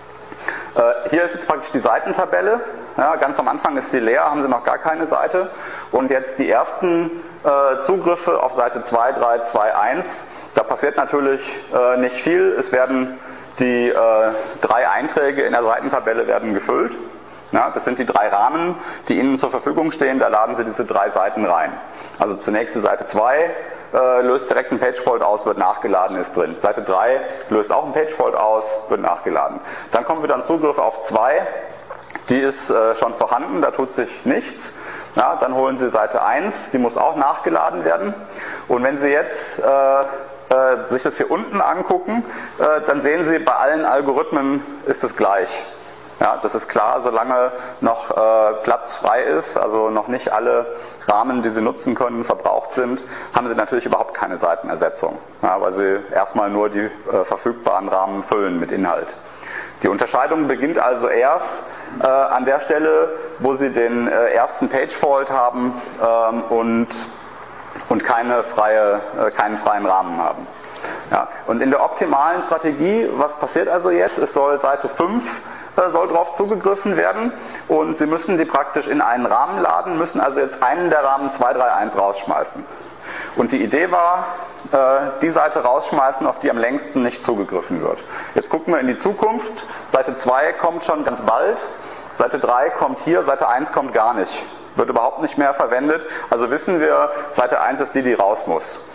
Äh, hier ist jetzt praktisch die Seitentabelle. Ja, ganz am Anfang ist sie leer, haben Sie noch gar keine Seite. Und jetzt die ersten äh, Zugriffe auf Seite zwei, drei, zwei, eins. Da passiert natürlich äh, nicht viel. Es werden die äh, drei Einträge in der Seitentabelle werden gefüllt. Ja, das sind die drei Rahmen, die Ihnen zur Verfügung stehen. Da laden Sie diese drei Seiten rein. Also zunächst die Seite zwei äh, löst direkt ein Pagefold aus, wird nachgeladen, ist drin. Seite drei löst auch ein Pagefold aus, wird nachgeladen. Dann kommen wir dann Zugriff auf zwei. Die ist äh, schon vorhanden, da tut sich nichts. Ja, dann holen Sie Seite eins, die muss auch nachgeladen werden. Und wenn Sie jetzt äh, äh, sich das hier unten angucken, äh, dann sehen Sie, bei allen Algorithmen ist es gleich. Ja, das ist klar, solange noch äh, Platz frei ist, also noch nicht alle Rahmen, die Sie nutzen können, verbraucht sind, haben Sie natürlich überhaupt keine Seitenersetzung, ja, weil Sie erstmal nur die äh, verfügbaren Rahmen füllen mit Inhalt. Die Unterscheidung beginnt also erst äh, an der Stelle, wo Sie den äh, ersten Pagefold haben ähm, und, und keine freie, äh, keinen freien Rahmen haben. Ja, und in der optimalen Strategie, was passiert also jetzt? Es soll Seite fünf äh, soll darauf zugegriffen werden und Sie müssen die praktisch in einen Rahmen laden, müssen also jetzt einen der Rahmen zwei, drei, eins rausschmeißen. Und die Idee war, äh, die Seite rausschmeißen, auf die am längsten nicht zugegriffen wird. Jetzt gucken wir in die Zukunft. Seite zwei kommt schon ganz bald, Seite drei kommt hier, Seite eins kommt gar nicht. Wird überhaupt nicht mehr verwendet. Also wissen wir, Seite eins ist die, die raus muss.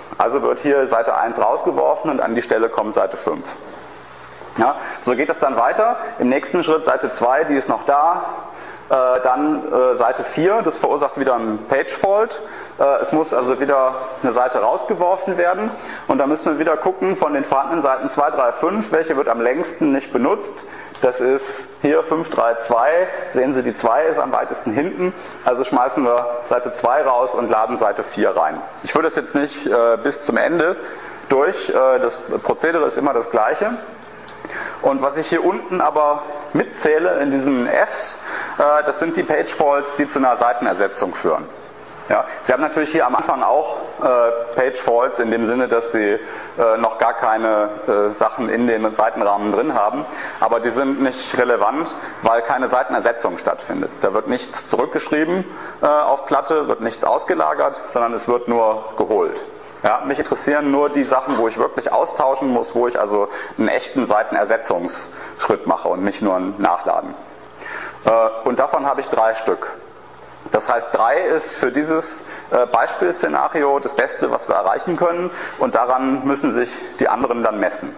Also wird hier Seite eins rausgeworfen und an die Stelle kommt Seite fünf. Ja, so geht es dann weiter. Im nächsten Schritt Seite zwei, die ist noch da. Äh, dann äh, Seite vier, das verursacht wieder einen Page-Fault. Äh, es muss also wieder eine Seite rausgeworfen werden. Und da müssen wir wieder gucken von den vorhandenen Seiten zwei, drei, fünf, welche wird am längsten nicht benutzt. Das ist hier fünf, drei, zwei. Sehen Sie, die zwei ist am weitesten hinten. Also schmeißen wir Seite zwei raus und laden Seite vier rein. Ich führe das jetzt nicht äh, bis zum Ende durch. Äh, das Prozedere ist immer das gleiche. Und was ich hier unten aber mitzähle in diesen Fs, äh, das sind die Page Faults, die zu einer Seitenersetzung führen. Ja, Sie haben natürlich hier am Anfang auch äh, Page Faults in dem Sinne, dass Sie äh, noch gar keine äh, Sachen in den Seitenrahmen drin haben, aber die sind nicht relevant, weil keine Seitenersetzung stattfindet. Da wird nichts zurückgeschrieben äh, auf Platte, wird nichts ausgelagert, sondern es wird nur geholt. Ja, mich interessieren nur die Sachen, wo ich wirklich austauschen muss, wo ich also einen echten Seitenersetzungsschritt mache und nicht nur ein Nachladen. Äh, und davon habe ich drei Stück. Das heißt, drei ist für dieses äh, Beispielszenario das Beste, was wir erreichen können, und daran müssen sich die anderen dann messen.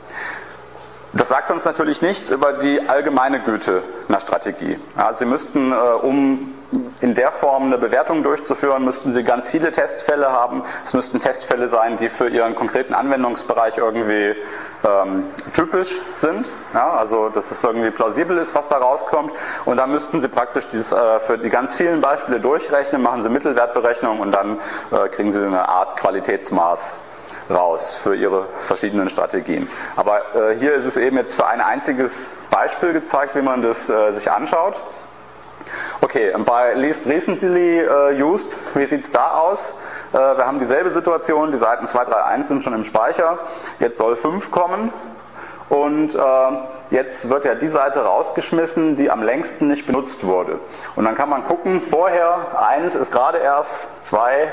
Das sagt uns natürlich nichts über die allgemeine Güte einer Strategie. Ja, Sie müssten, äh, um in der Form eine Bewertung durchzuführen, müssten Sie ganz viele Testfälle haben. Es müssten Testfälle sein, die für Ihren konkreten Anwendungsbereich irgendwie ähm, typisch sind. Ja, also, dass es irgendwie plausibel ist, was da rauskommt. Und dann müssten Sie praktisch dieses, äh, für die ganz vielen Beispiele durchrechnen, machen Sie Mittelwertberechnung und dann äh, kriegen Sie eine Art Qualitätsmaß raus für Ihre verschiedenen Strategien. Aber äh, hier ist es eben jetzt für ein einziges Beispiel gezeigt, wie man das äh, sich anschaut. Okay, bei Least Recently äh, Used, wie sieht es da aus? Äh, wir haben dieselbe Situation, die Seiten zwei, drei, eins sind schon im Speicher, jetzt soll fünf kommen und äh, jetzt wird ja die Seite rausgeschmissen, die am längsten nicht benutzt wurde. Und dann kann man gucken, vorher eins ist gerade erst, zwei,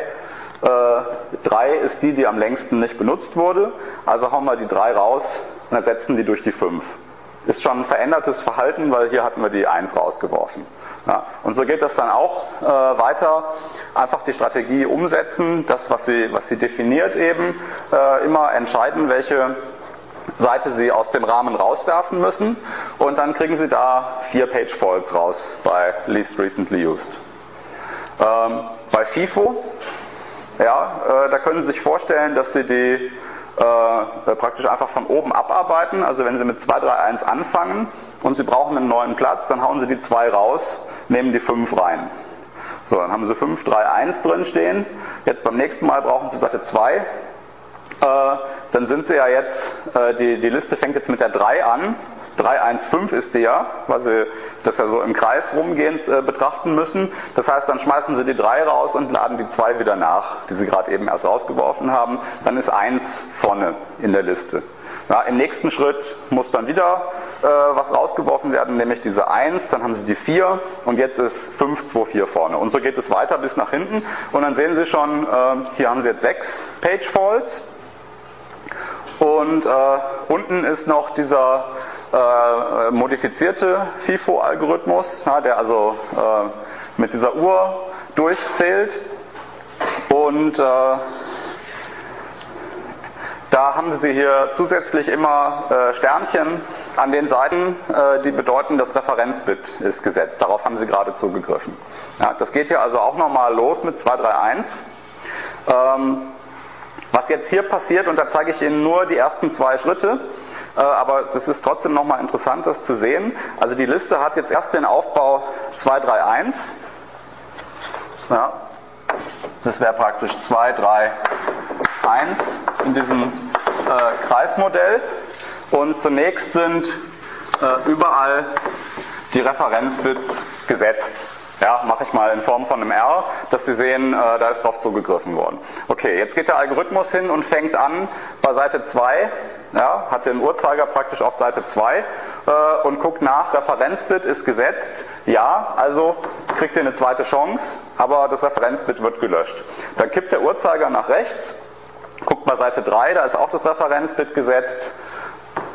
drei ist die, die am längsten nicht benutzt wurde, also hauen wir die drei raus und ersetzen die durch die fünf. Ist schon ein verändertes Verhalten, weil hier hatten wir die eins rausgeworfen. Ja, und so geht das dann auch äh, weiter. Einfach die Strategie umsetzen, das, was sie, was sie definiert eben, äh, immer entscheiden, welche Seite Sie aus dem Rahmen rauswerfen müssen, und dann kriegen Sie da vier Page Faults raus bei Least Recently Used. Ähm, bei FIFO, ja, äh, da können Sie sich vorstellen, dass Sie die äh, praktisch einfach von oben abarbeiten. Also wenn Sie mit zwei, drei, eins anfangen und Sie brauchen einen neuen Platz, dann hauen Sie die zwei raus, nehmen die fünf rein. So, dann haben Sie fünf, drei, eins drin stehen. Jetzt beim nächsten Mal brauchen Sie Seite zwei. Äh, dann sind Sie ja jetzt, äh, die, die Liste fängt jetzt mit der drei an. drei, eins, fünf ist die ja, weil Sie das ja so im Kreis rumgehend äh, betrachten müssen. Das heißt, dann schmeißen Sie die drei raus und laden die zwei wieder nach, die Sie gerade eben erst rausgeworfen haben. Dann ist eins vorne in der Liste. Ja, im nächsten Schritt muss dann wieder äh, was rausgeworfen werden, nämlich diese eins, dann haben Sie die vier und jetzt ist fünf, zwei, vier vorne. Und so geht es weiter bis nach hinten. Und dann sehen Sie schon, äh, hier haben Sie jetzt sechs Page Faults. Und äh, unten ist noch dieser äh, modifizierte FIFO-Algorithmus, ja, der also äh, mit dieser Uhr durchzählt. Und äh, da haben Sie hier zusätzlich immer äh, Sternchen an den Seiten, äh, die bedeuten, das Referenzbit ist gesetzt. Darauf haben Sie gerade zugegriffen. Ja, das geht hier also auch nochmal los mit zwei, drei, eins. Ähm, was jetzt hier passiert, und da zeige ich Ihnen nur die ersten zwei Schritte, äh, aber das ist trotzdem nochmal interessant, das zu sehen. Also die Liste hat jetzt erst den Aufbau zwei, drei, eins. Ja, das wäre praktisch zwei, drei, eins in diesem äh, Kreismodell, und zunächst sind äh, überall die Referenzbits gesetzt. Ja, mache ich mal in Form von einem R, dass Sie sehen, äh, da ist drauf zugegriffen worden. Okay, jetzt geht der Algorithmus hin und fängt an bei Seite zwei, ja, hat den Uhrzeiger praktisch auf Seite zwei äh, und guckt nach, Referenzbit ist gesetzt, ja, also kriegt ihr eine zweite Chance, aber das Referenzbit wird gelöscht. Dann kippt der Uhrzeiger nach rechts, guckt bei Seite drei, da ist auch das Referenzbit gesetzt,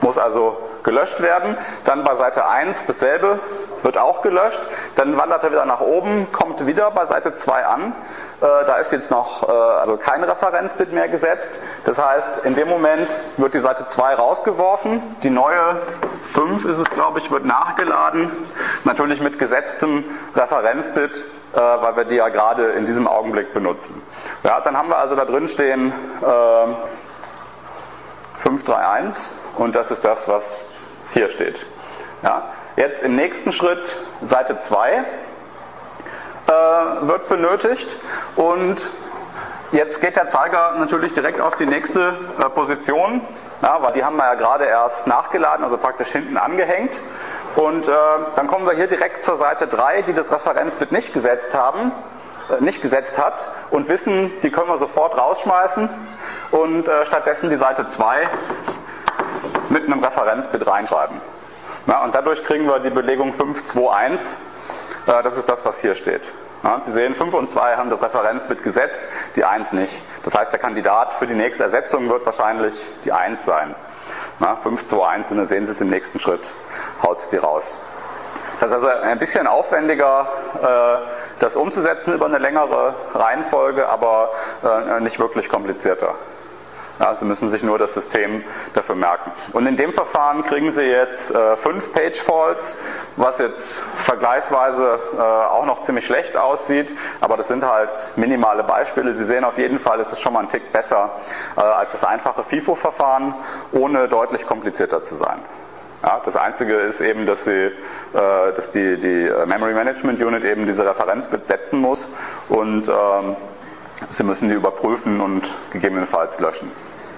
muss also gelöscht werden. Dann bei Seite eins dasselbe, wird auch gelöscht. Dann wandert er wieder nach oben, kommt wieder bei Seite zwei an. Äh, da ist jetzt noch äh, also kein Referenzbit mehr gesetzt. Das heißt, in dem Moment wird die Seite zwei rausgeworfen. Die neue fünf ist es, glaube ich, wird nachgeladen. Natürlich mit gesetztem Referenzbit, äh, weil wir die ja gerade in diesem Augenblick benutzen. Ja, dann haben wir also da drin stehen äh, fünf drei eins und das ist das, was hier steht. Ja, jetzt im nächsten Schritt Seite zwei äh, wird benötigt und jetzt geht der Zeiger natürlich direkt auf die nächste äh, Position, ja, weil die haben wir ja gerade erst nachgeladen, also praktisch hinten angehängt. Und äh, dann kommen wir hier direkt zur Seite drei, die das Referenzbit nicht gesetzt haben, äh, nicht gesetzt hat und wissen, die können wir sofort rausschmeißen und äh, stattdessen die Seite zwei mit einem Referenzbit reinschreiben. Ja, und dadurch kriegen wir die Belegung fünf zwei eins, äh, das ist das, was hier steht. Ja, Sie sehen, fünf und zwei haben das Referenzbit gesetzt, die eins nicht. Das heißt, der Kandidat für die nächste Ersetzung wird wahrscheinlich die eins sein. Ja, fünf zwei eins und dann sehen Sie es im nächsten Schritt, haut es die raus. Das ist also ein bisschen aufwendiger, äh, das umzusetzen über eine längere Reihenfolge, aber äh, nicht wirklich komplizierter. Ja, Sie müssen sich nur das System dafür merken. Und in dem Verfahren kriegen Sie jetzt äh, fünf Page Faults, was jetzt vergleichsweise äh, auch noch ziemlich schlecht aussieht, aber das sind halt minimale Beispiele. Sie sehen auf jeden Fall, es ist schon mal ein Tick besser äh, als das einfache FIFO-Verfahren, ohne deutlich komplizierter zu sein. Ja, das Einzige ist eben, dass, sie, äh, dass die, die Memory Management Unit eben diese Referenzbits setzen muss und ähm, Sie müssen die überprüfen und gegebenenfalls löschen.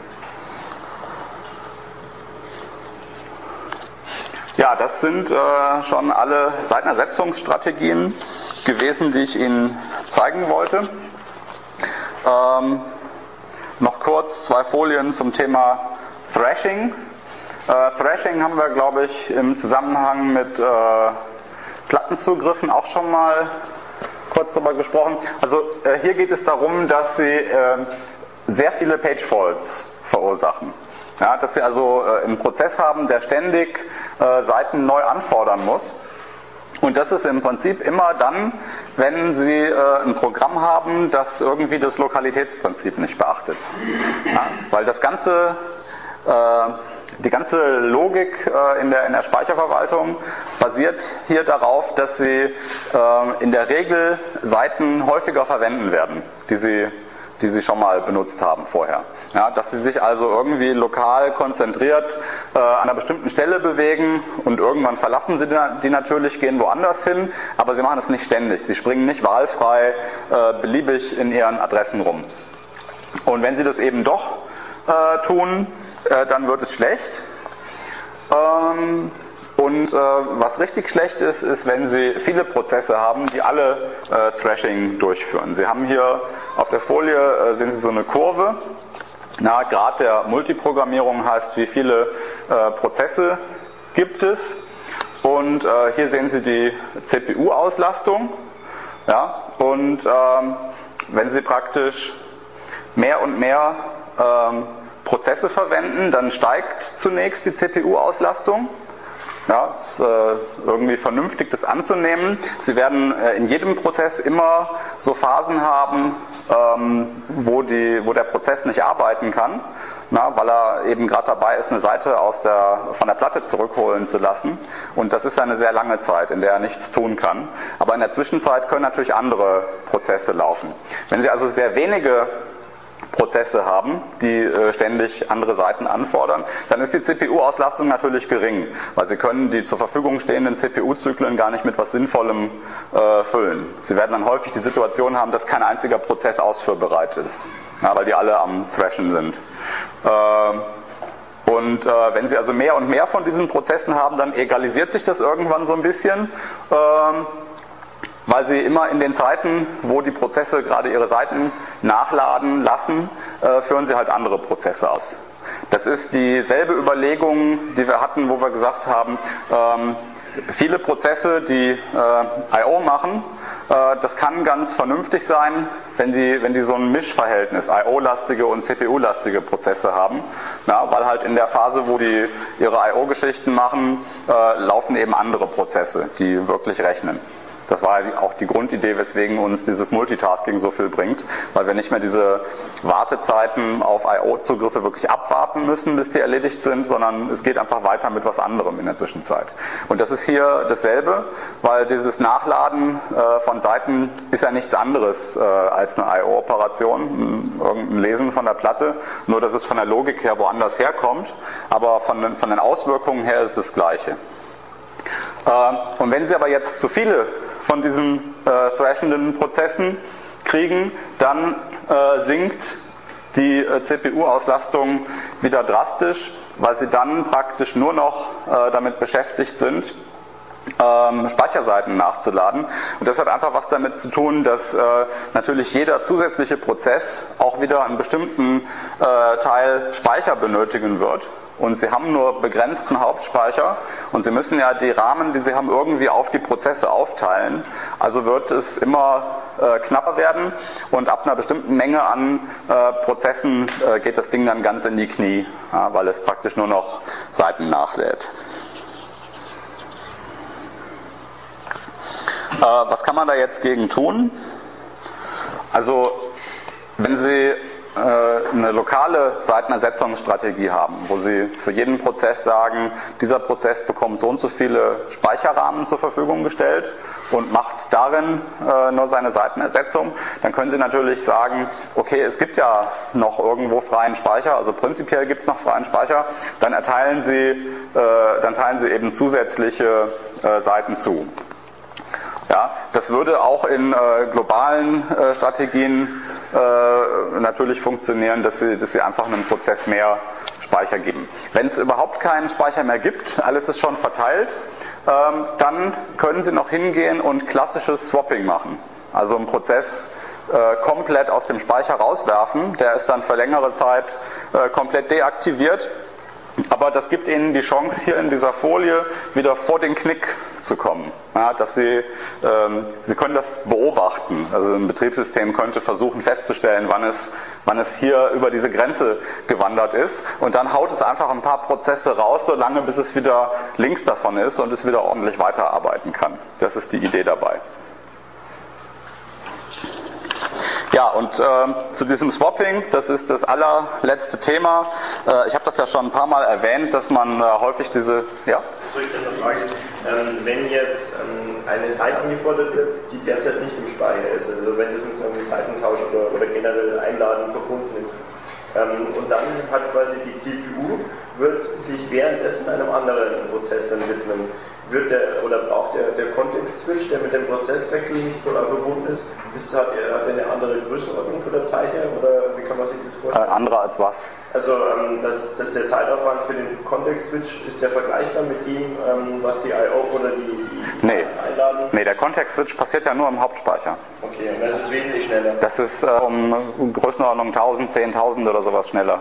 Ja, das sind äh, schon alle Seitenersetzungsstrategien gewesen, die ich Ihnen zeigen wollte. Ähm, noch kurz zwei Folien zum Thema Thrashing. Äh, Thrashing haben wir, glaube ich, im Zusammenhang mit äh, Plattenzugriffen auch schon mal kurz darüber gesprochen. Also äh, hier geht es darum, dass Sie äh, sehr viele Page Faults verursachen. Ja, dass Sie also äh, einen Prozess haben, der ständig äh, Seiten neu anfordern muss. Und das ist im Prinzip immer dann, wenn Sie äh, ein Programm haben, das irgendwie das Lokalitätsprinzip nicht beachtet. Ja, weil das ganze äh, Die ganze Logik äh, in, der, in der Speicherverwaltung basiert hier darauf, dass Sie äh, in der Regel Seiten häufiger verwenden werden, die Sie, die Sie schon mal benutzt haben vorher. Ja, dass Sie sich also irgendwie lokal konzentriert äh, an einer bestimmten Stelle bewegen und irgendwann verlassen Sie die natürlich, gehen woanders hin, aber Sie machen es nicht ständig. Sie springen nicht wahlfrei äh, beliebig in Ihren Adressen rum. Und wenn Sie das eben doch äh, tun, dann wird es schlecht. Ähm, und äh, was richtig schlecht ist, ist, wenn Sie viele Prozesse haben, die alle äh, Thrashing durchführen. Sie haben hier auf der Folie, äh, sehen Sie so eine Kurve. Na, Grad der Multiprogrammierung heißt, wie viele äh, Prozesse gibt es. Und äh, hier sehen Sie die C P U-Auslastung. Ja, und ähm, wenn Sie praktisch mehr und mehr ähm, Prozesse verwenden, dann steigt zunächst die C P U-Auslastung. Ja, es ist äh, irgendwie vernünftig, das anzunehmen. Sie werden äh, in jedem Prozess immer so Phasen haben, ähm, wo, die, wo der Prozess nicht arbeiten kann, na, weil er eben gerade dabei ist, eine Seite aus der, von der Platte zurückholen zu lassen. Und das ist eine sehr lange Zeit, in der er nichts tun kann. Aber in der Zwischenzeit können natürlich andere Prozesse laufen. Wenn Sie also sehr wenige Prozesse haben, die äh, ständig andere Seiten anfordern, dann ist die C P U-Auslastung natürlich gering, weil Sie können die zur Verfügung stehenden C P U-Zyklen gar nicht mit was Sinnvollem äh, füllen. Sie werden dann häufig die Situation haben, dass kein einziger Prozess ausführbereit ist, ja, weil die alle am Thrashen sind. Äh, und äh, wenn Sie also mehr und mehr von diesen Prozessen haben, dann egalisiert sich das irgendwann so ein bisschen. Äh, weil Sie immer in den Zeiten, wo die Prozesse gerade ihre Seiten nachladen lassen, äh, führen Sie halt andere Prozesse aus. Das ist dieselbe Überlegung, die wir hatten, wo wir gesagt haben, ähm, viele Prozesse, die äh, I O machen, Das kann ganz vernünftig sein, wenn die, wenn die so ein Mischverhältnis, I O-lastige und C P U-lastige Prozesse haben. Ja, weil halt in der Phase, wo die ihre I O-Geschichten machen, äh, laufen eben andere Prozesse, die wirklich rechnen. Das war auch die Grundidee, weswegen uns dieses Multitasking so viel bringt, weil wir nicht mehr diese Wartezeiten auf I O-Zugriffe wirklich abwarten müssen, bis die erledigt sind, sondern es geht einfach weiter mit was anderem in der Zwischenzeit. Und das ist hier dasselbe, weil dieses Nachladen äh, von Seiten ist ja nichts anderes äh, als eine I O-Operation, irgendein Lesen von der Platte, nur dass es von der Logik her woanders herkommt, aber von, von den Auswirkungen her ist es das Gleiche. Äh, und wenn Sie aber jetzt zu viele von diesen äh, thrashenden Prozessen kriegen, dann äh, sinkt die äh, C P U-Auslastung wieder drastisch, weil sie dann praktisch nur noch äh, damit beschäftigt sind, ähm, Speicherseiten nachzuladen. Und das hat einfach was damit zu tun, dass äh, natürlich jeder zusätzliche Prozess auch wieder einen bestimmten äh, Teil Speicher benötigen wird. Und Sie haben nur begrenzten Hauptspeicher und Sie müssen ja die Rahmen, die Sie haben, irgendwie auf die Prozesse aufteilen. Also wird es immer äh, knapper werden und ab einer bestimmten Menge an äh, Prozessen äh, geht das Ding dann ganz in die Knie, ja, weil es praktisch nur noch Seiten nachlädt. Äh, was kann man da jetzt gegen tun? Also wenn Sie eine lokale Seitenersetzungsstrategie haben, wo Sie für jeden Prozess sagen, dieser Prozess bekommt so und so viele Speicherrahmen zur Verfügung gestellt und macht darin äh, nur seine Seitenersetzung, dann können Sie natürlich sagen, okay, es gibt ja noch irgendwo freien Speicher, also prinzipiell gibt es noch freien Speicher, dann erteilen Sie, äh, dann teilen Sie eben zusätzliche äh, Seiten zu. Ja, das würde auch in äh, globalen äh, Strategien äh, natürlich funktionieren, dass sie, dass sie einfach einem Prozess mehr Speicher geben. Wenn es überhaupt keinen Speicher mehr gibt, alles ist schon verteilt, ähm, dann können Sie noch hingehen und klassisches Swapping machen. Also einen Prozess äh, komplett aus dem Speicher rauswerfen, der ist dann für längere Zeit äh, komplett deaktiviert. Aber das gibt Ihnen die Chance, hier in dieser Folie wieder vor den Knick zu kommen. Ja, dass Sie, ähm, Sie können das beobachten. Also ein Betriebssystem könnte versuchen festzustellen, wann es, wann es hier über diese Grenze gewandert ist. Und dann haut es einfach ein paar Prozesse raus, solange bis es wieder links davon ist und es wieder ordentlich weiterarbeiten kann. Das ist die Idee dabei. Ja, und äh, zu diesem Swapping, das ist das allerletzte Thema. Äh, ich habe das ja schon ein paar Mal erwähnt, dass man äh, häufig diese... Ja? So, ich kann noch fragen, ähm, wenn jetzt ähm, eine Seite angefordert wird, die derzeit nicht im Speicher ist, also wenn das mit so einem Seitentausch oder, oder generell Einladen verbunden ist, ähm, und dann hat quasi die C P U, wird sich währenddessen einem anderen Prozess dann widmen. Wird der, oder braucht der, der Kontext-Switch, der mit dem Prozesswechsel nicht verbunden ist, ist hat, er, hat er eine andere Größenordnung von der Zeit her, oder wie kann man sich das vorstellen? Äh, andere als was? Also ähm, dass, dass der Zeitaufwand für den Kontext-Switch, ist der vergleichbar mit dem, ähm, was die I O oder die, die nee. einladen? Nee, der Kontext-Switch passiert ja nur im Hauptspeicher. Okay, und das ist wesentlich schneller? Das ist äh, um Größenordnung tausend, zehntausend oder sowas schneller.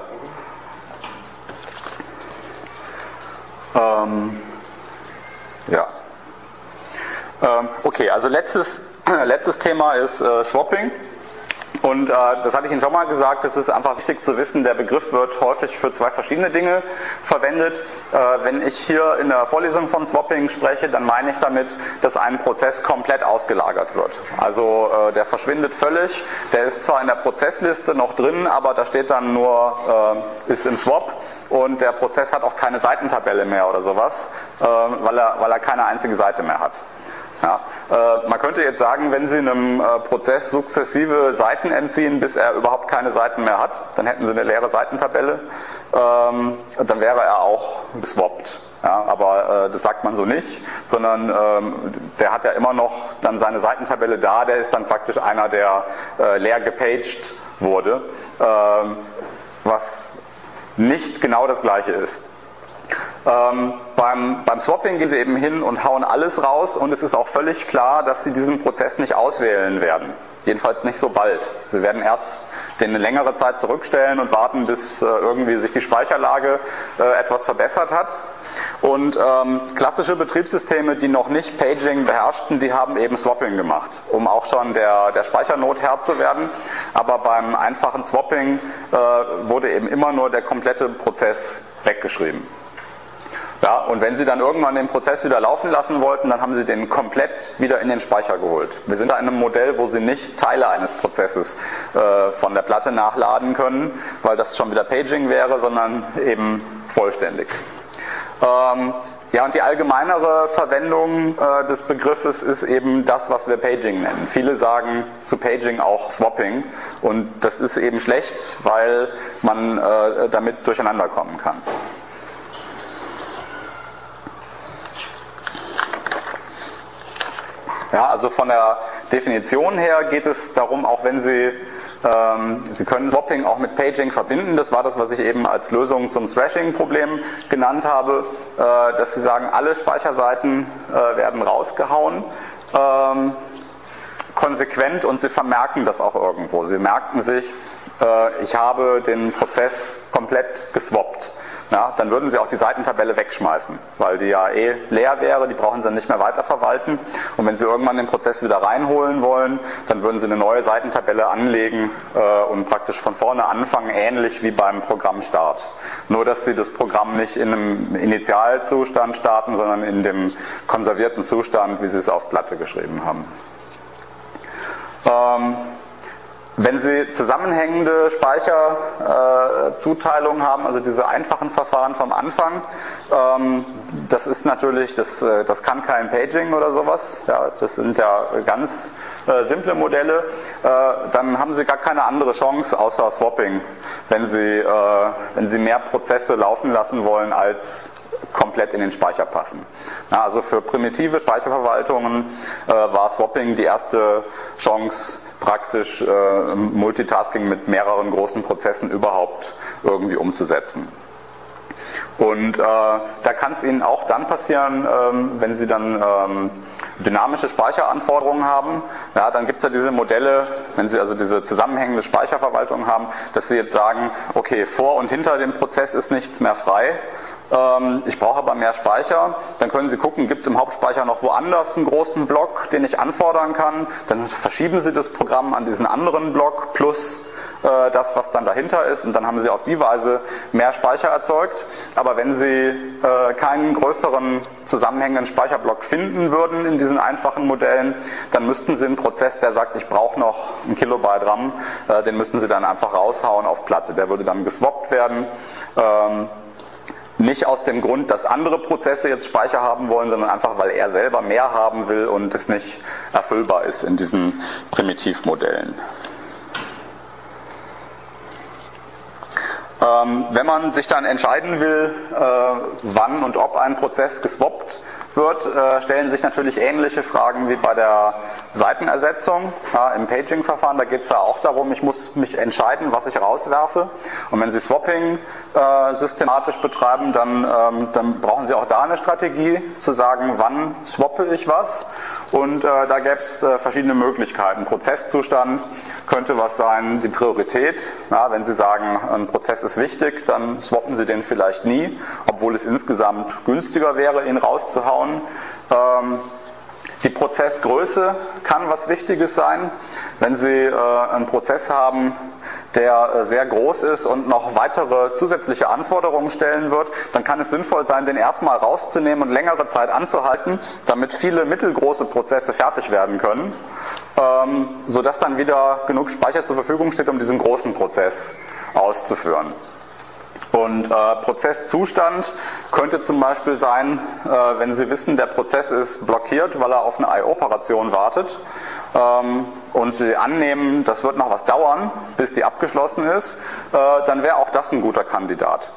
Mhm. Ähm, ja. Ähm, okay, also letztes, letztes Thema ist äh, Swapping. Und äh, das hatte ich Ihnen schon mal gesagt, es ist einfach wichtig zu wissen, der Begriff wird häufig für zwei verschiedene Dinge verwendet. Äh, wenn ich hier in der Vorlesung von Swapping spreche, dann meine ich damit, dass ein Prozess komplett ausgelagert wird. Also äh, der verschwindet völlig, der ist zwar in der Prozessliste noch drin, aber da steht dann nur, äh, ist im Swap und der Prozess hat auch keine Seitentabelle mehr oder sowas, äh, weil er, weil er keine einzige Seite mehr hat. Ja, äh, man könnte jetzt sagen, wenn Sie einem äh, Prozess sukzessive Seiten entziehen, bis er überhaupt keine Seiten mehr hat, dann hätten Sie eine leere Seitentabelle, ähm, dann wäre er auch geswappt. Ja, aber äh, das sagt man so nicht, sondern ähm, der hat ja immer noch dann seine Seitentabelle da, der ist dann praktisch einer, der äh, leer gepaged wurde, ähm, was nicht genau das gleiche ist. Ähm, beim, beim Swapping gehen Sie eben hin und hauen alles raus und es ist auch völlig klar, dass Sie diesen Prozess nicht auswählen werden. Jedenfalls nicht so bald. Sie werden erst den eine längere Zeit zurückstellen und warten, bis äh, irgendwie sich die Speicherlage äh, etwas verbessert hat. Und ähm, klassische Betriebssysteme, die noch nicht Paging beherrschten, die haben eben Swapping gemacht, um auch schon der, der Speichernot Herr zu werden. Aber beim einfachen Swapping äh, wurde eben immer nur der komplette Prozess weggeschrieben. Ja, und wenn Sie dann irgendwann den Prozess wieder laufen lassen wollten, dann haben Sie den komplett wieder in den Speicher geholt. Wir sind da in einem Modell, wo Sie nicht Teile eines Prozesses äh, von der Platte nachladen können, weil das schon wieder Paging wäre, sondern eben vollständig. Ähm, ja, und die allgemeinere Verwendung äh, des Begriffes ist eben das, was wir Paging nennen. Viele sagen zu Paging auch Swapping und das ist eben schlecht, weil man äh, damit durcheinander kommen kann. Ja, also von der Definition her geht es darum, auch wenn Sie, ähm, Sie können Swapping auch mit Paging verbinden, das war das, was ich eben als Lösung zum Thrashing-Problem genannt habe, äh, dass Sie sagen, alle Speicherseiten äh, werden rausgehauen, ähm, konsequent und Sie vermerken das auch irgendwo. Sie merken sich, äh, ich habe den Prozess komplett geswappt. Ja, dann würden Sie auch die Seitentabelle wegschmeißen, weil die ja eh leer wäre, die brauchen Sie dann nicht mehr weiterverwalten. Und wenn Sie irgendwann den Prozess wieder reinholen wollen, dann würden Sie eine neue Seitentabelle anlegen äh, und praktisch von vorne anfangen, ähnlich wie beim Programmstart. Nur, dass Sie das Programm nicht in einem Initialzustand starten, sondern in dem konservierten Zustand, wie Sie es auf Platte geschrieben haben. Ähm, Wenn Sie zusammenhängende Speicherzuteilungen äh, haben, also diese einfachen Verfahren vom Anfang, ähm, das ist natürlich, das, äh, das kann kein Paging oder sowas, ja, das sind ja ganz äh, simple Modelle, äh, dann haben Sie gar keine andere Chance außer Swapping, wenn Sie, äh, wenn Sie mehr Prozesse laufen lassen wollen, als komplett in den Speicher passen. Ja, also für primitive Speicherverwaltungen äh, war Swapping die erste Chance, praktisch äh, Multitasking mit mehreren großen Prozessen überhaupt irgendwie umzusetzen. Und äh, da kann es Ihnen auch dann passieren, ähm, wenn Sie dann ähm, dynamische Speicheranforderungen haben. Ja, dann gibt es ja diese Modelle, wenn Sie also diese zusammenhängende Speicherverwaltung haben, dass Sie jetzt sagen, okay, vor und hinter dem Prozess ist nichts mehr frei. Ähm, ich brauche aber mehr Speicher. Dann können Sie gucken, gibt es im Hauptspeicher noch woanders einen großen Block, den ich anfordern kann. Dann verschieben Sie das Programm an diesen anderen Block plus das, was dann dahinter ist, und dann haben Sie auf die Weise mehr Speicher erzeugt. Aber wenn Sie äh, keinen größeren zusammenhängenden Speicherblock finden würden in diesen einfachen Modellen, dann müssten Sie einen Prozess, der sagt, ich brauche noch ein Kilobyte RAM, äh, den müssten Sie dann einfach raushauen auf Platte. Der würde dann geswappt werden. Ähm, Nicht aus dem Grund, dass andere Prozesse jetzt Speicher haben wollen, sondern einfach, weil er selber mehr haben will und es nicht erfüllbar ist in diesen Primitivmodellen. Ähm, wenn man sich dann entscheiden will, äh, wann und ob ein Prozess geswappt wird, äh, stellen sich natürlich ähnliche Fragen wie bei der Seitenersetzung ja, im Paging-Verfahren. Da geht es ja auch darum, ich muss mich entscheiden, was ich rauswerfe. Und wenn Sie Swapping äh, systematisch betreiben, dann, ähm, dann brauchen Sie auch da eine Strategie, zu sagen, wann swappe ich was. Und äh, da gäbe es äh, verschiedene Möglichkeiten. Prozesszustand könnte was sein, die Priorität. Ja, wenn Sie sagen, ein Prozess ist wichtig, dann swappen Sie den vielleicht nie, obwohl es insgesamt günstiger wäre, ihn rauszuhauen. Ähm, die Prozessgröße kann was Wichtiges sein. Wenn Sie äh, einen Prozess haben, der äh, sehr groß ist und noch weitere zusätzliche Anforderungen stellen wird, dann kann es sinnvoll sein, den erstmal rauszunehmen und längere Zeit anzuhalten, damit viele mittelgroße Prozesse fertig werden können, ähm, sodass dann wieder genug Speicher zur Verfügung steht, um diesen großen Prozess auszuführen. Und äh, Prozesszustand könnte zum Beispiel sein, äh, wenn Sie wissen, der Prozess ist blockiert, weil er auf eine I O-Operation wartet, ähm, und Sie annehmen, das wird noch was dauern, bis die abgeschlossen ist, äh, dann wäre auch das ein guter Kandidat.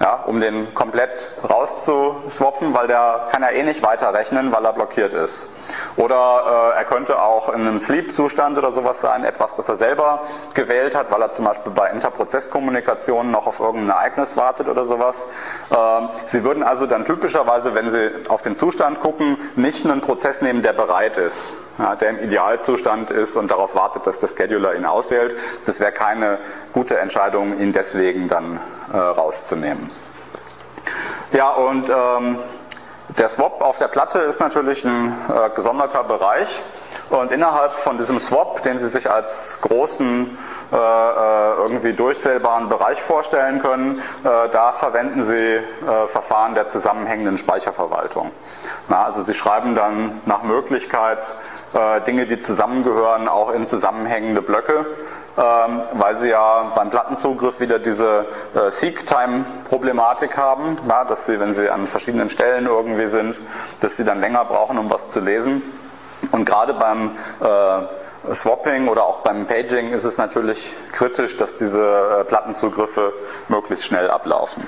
ja, um den komplett rauszuswappen, weil der kann ja eh nicht weiterrechnen, weil er blockiert ist. Oder äh, er könnte auch in einem Sleep-Zustand oder sowas sein, etwas, das er selber gewählt hat, weil er zum Beispiel bei Interprozesskommunikation noch auf irgendein Ereignis wartet oder sowas. Ähm, Sie würden also dann typischerweise, wenn Sie auf den Zustand gucken, nicht einen Prozess nehmen, der bereit ist, ja, der im Idealzustand ist und darauf wartet, dass der Scheduler ihn auswählt. Das wäre keine gute Entscheidung, ihn deswegen dann äh, rauszunehmen. Ja, und ähm, der Swap auf der Platte ist natürlich ein äh, gesonderter Bereich. Und innerhalb von diesem Swap, den Sie sich als großen, äh, irgendwie durchzählbaren Bereich vorstellen können, äh, da verwenden Sie äh, Verfahren der zusammenhängenden Speicherverwaltung. Na, also Sie schreiben dann nach Möglichkeit äh, Dinge, die zusammengehören, auch in zusammenhängende Blöcke, ähm, weil Sie ja beim Plattenzugriff wieder diese äh, Seek-Time-Problematik haben, na, dass Sie, wenn Sie an verschiedenen Stellen irgendwie sind, dass Sie dann länger brauchen, um was zu lesen. Und gerade beim äh, Swapping oder auch beim Paging ist es natürlich kritisch, dass diese äh, Plattenzugriffe möglichst schnell ablaufen.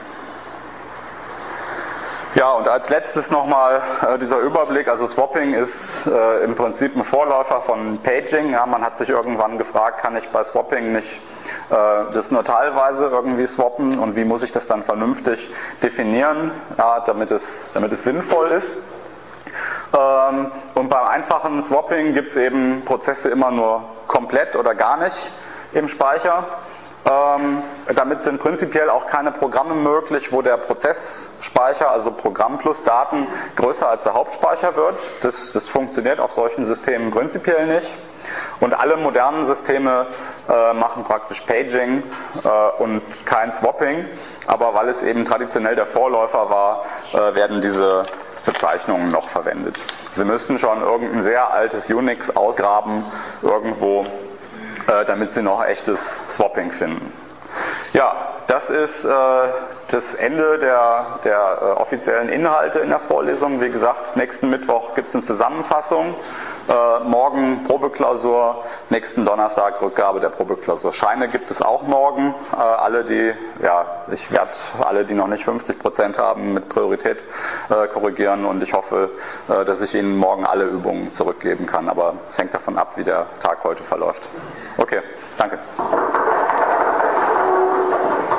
Ja, und als letztes nochmal äh, dieser Überblick. Also Swapping ist äh, im Prinzip ein Vorläufer von Paging. Ja, man hat sich irgendwann gefragt, kann ich bei Swapping nicht äh, das nur teilweise irgendwie swappen und wie muss ich das dann vernünftig definieren, ja, damit es, damit es sinnvoll ist. Und beim einfachen Swapping gibt es eben Prozesse immer nur komplett oder gar nicht im Speicher. Ähm, damit sind prinzipiell auch keine Programme möglich, wo der Prozessspeicher, also Programm plus Daten, größer als der Hauptspeicher wird. Das, das funktioniert auf solchen Systemen prinzipiell nicht. Und alle modernen Systeme äh, machen praktisch Paging äh, und kein Swapping. Aber weil es eben traditionell der Vorläufer war, äh, werden diese Bezeichnungen noch verwendet. Sie müssen schon irgendein sehr altes Unix ausgraben irgendwo, äh, damit Sie noch echtes Swapping finden. Ja, das ist äh, das Ende der, der äh, offiziellen Inhalte in der Vorlesung. Wie gesagt, nächsten Mittwoch gibt es eine Zusammenfassung. Äh, morgen Probeklausur, nächsten Donnerstag Rückgabe der Probeklausurscheine gibt es auch morgen. Äh, alle, die, ja, ich werde alle, die noch nicht fünfzig Prozent haben, mit Priorität äh, korrigieren und ich hoffe, äh, dass ich Ihnen morgen alle Übungen zurückgeben kann. Aber es hängt davon ab, wie der Tag heute verläuft. Okay, danke.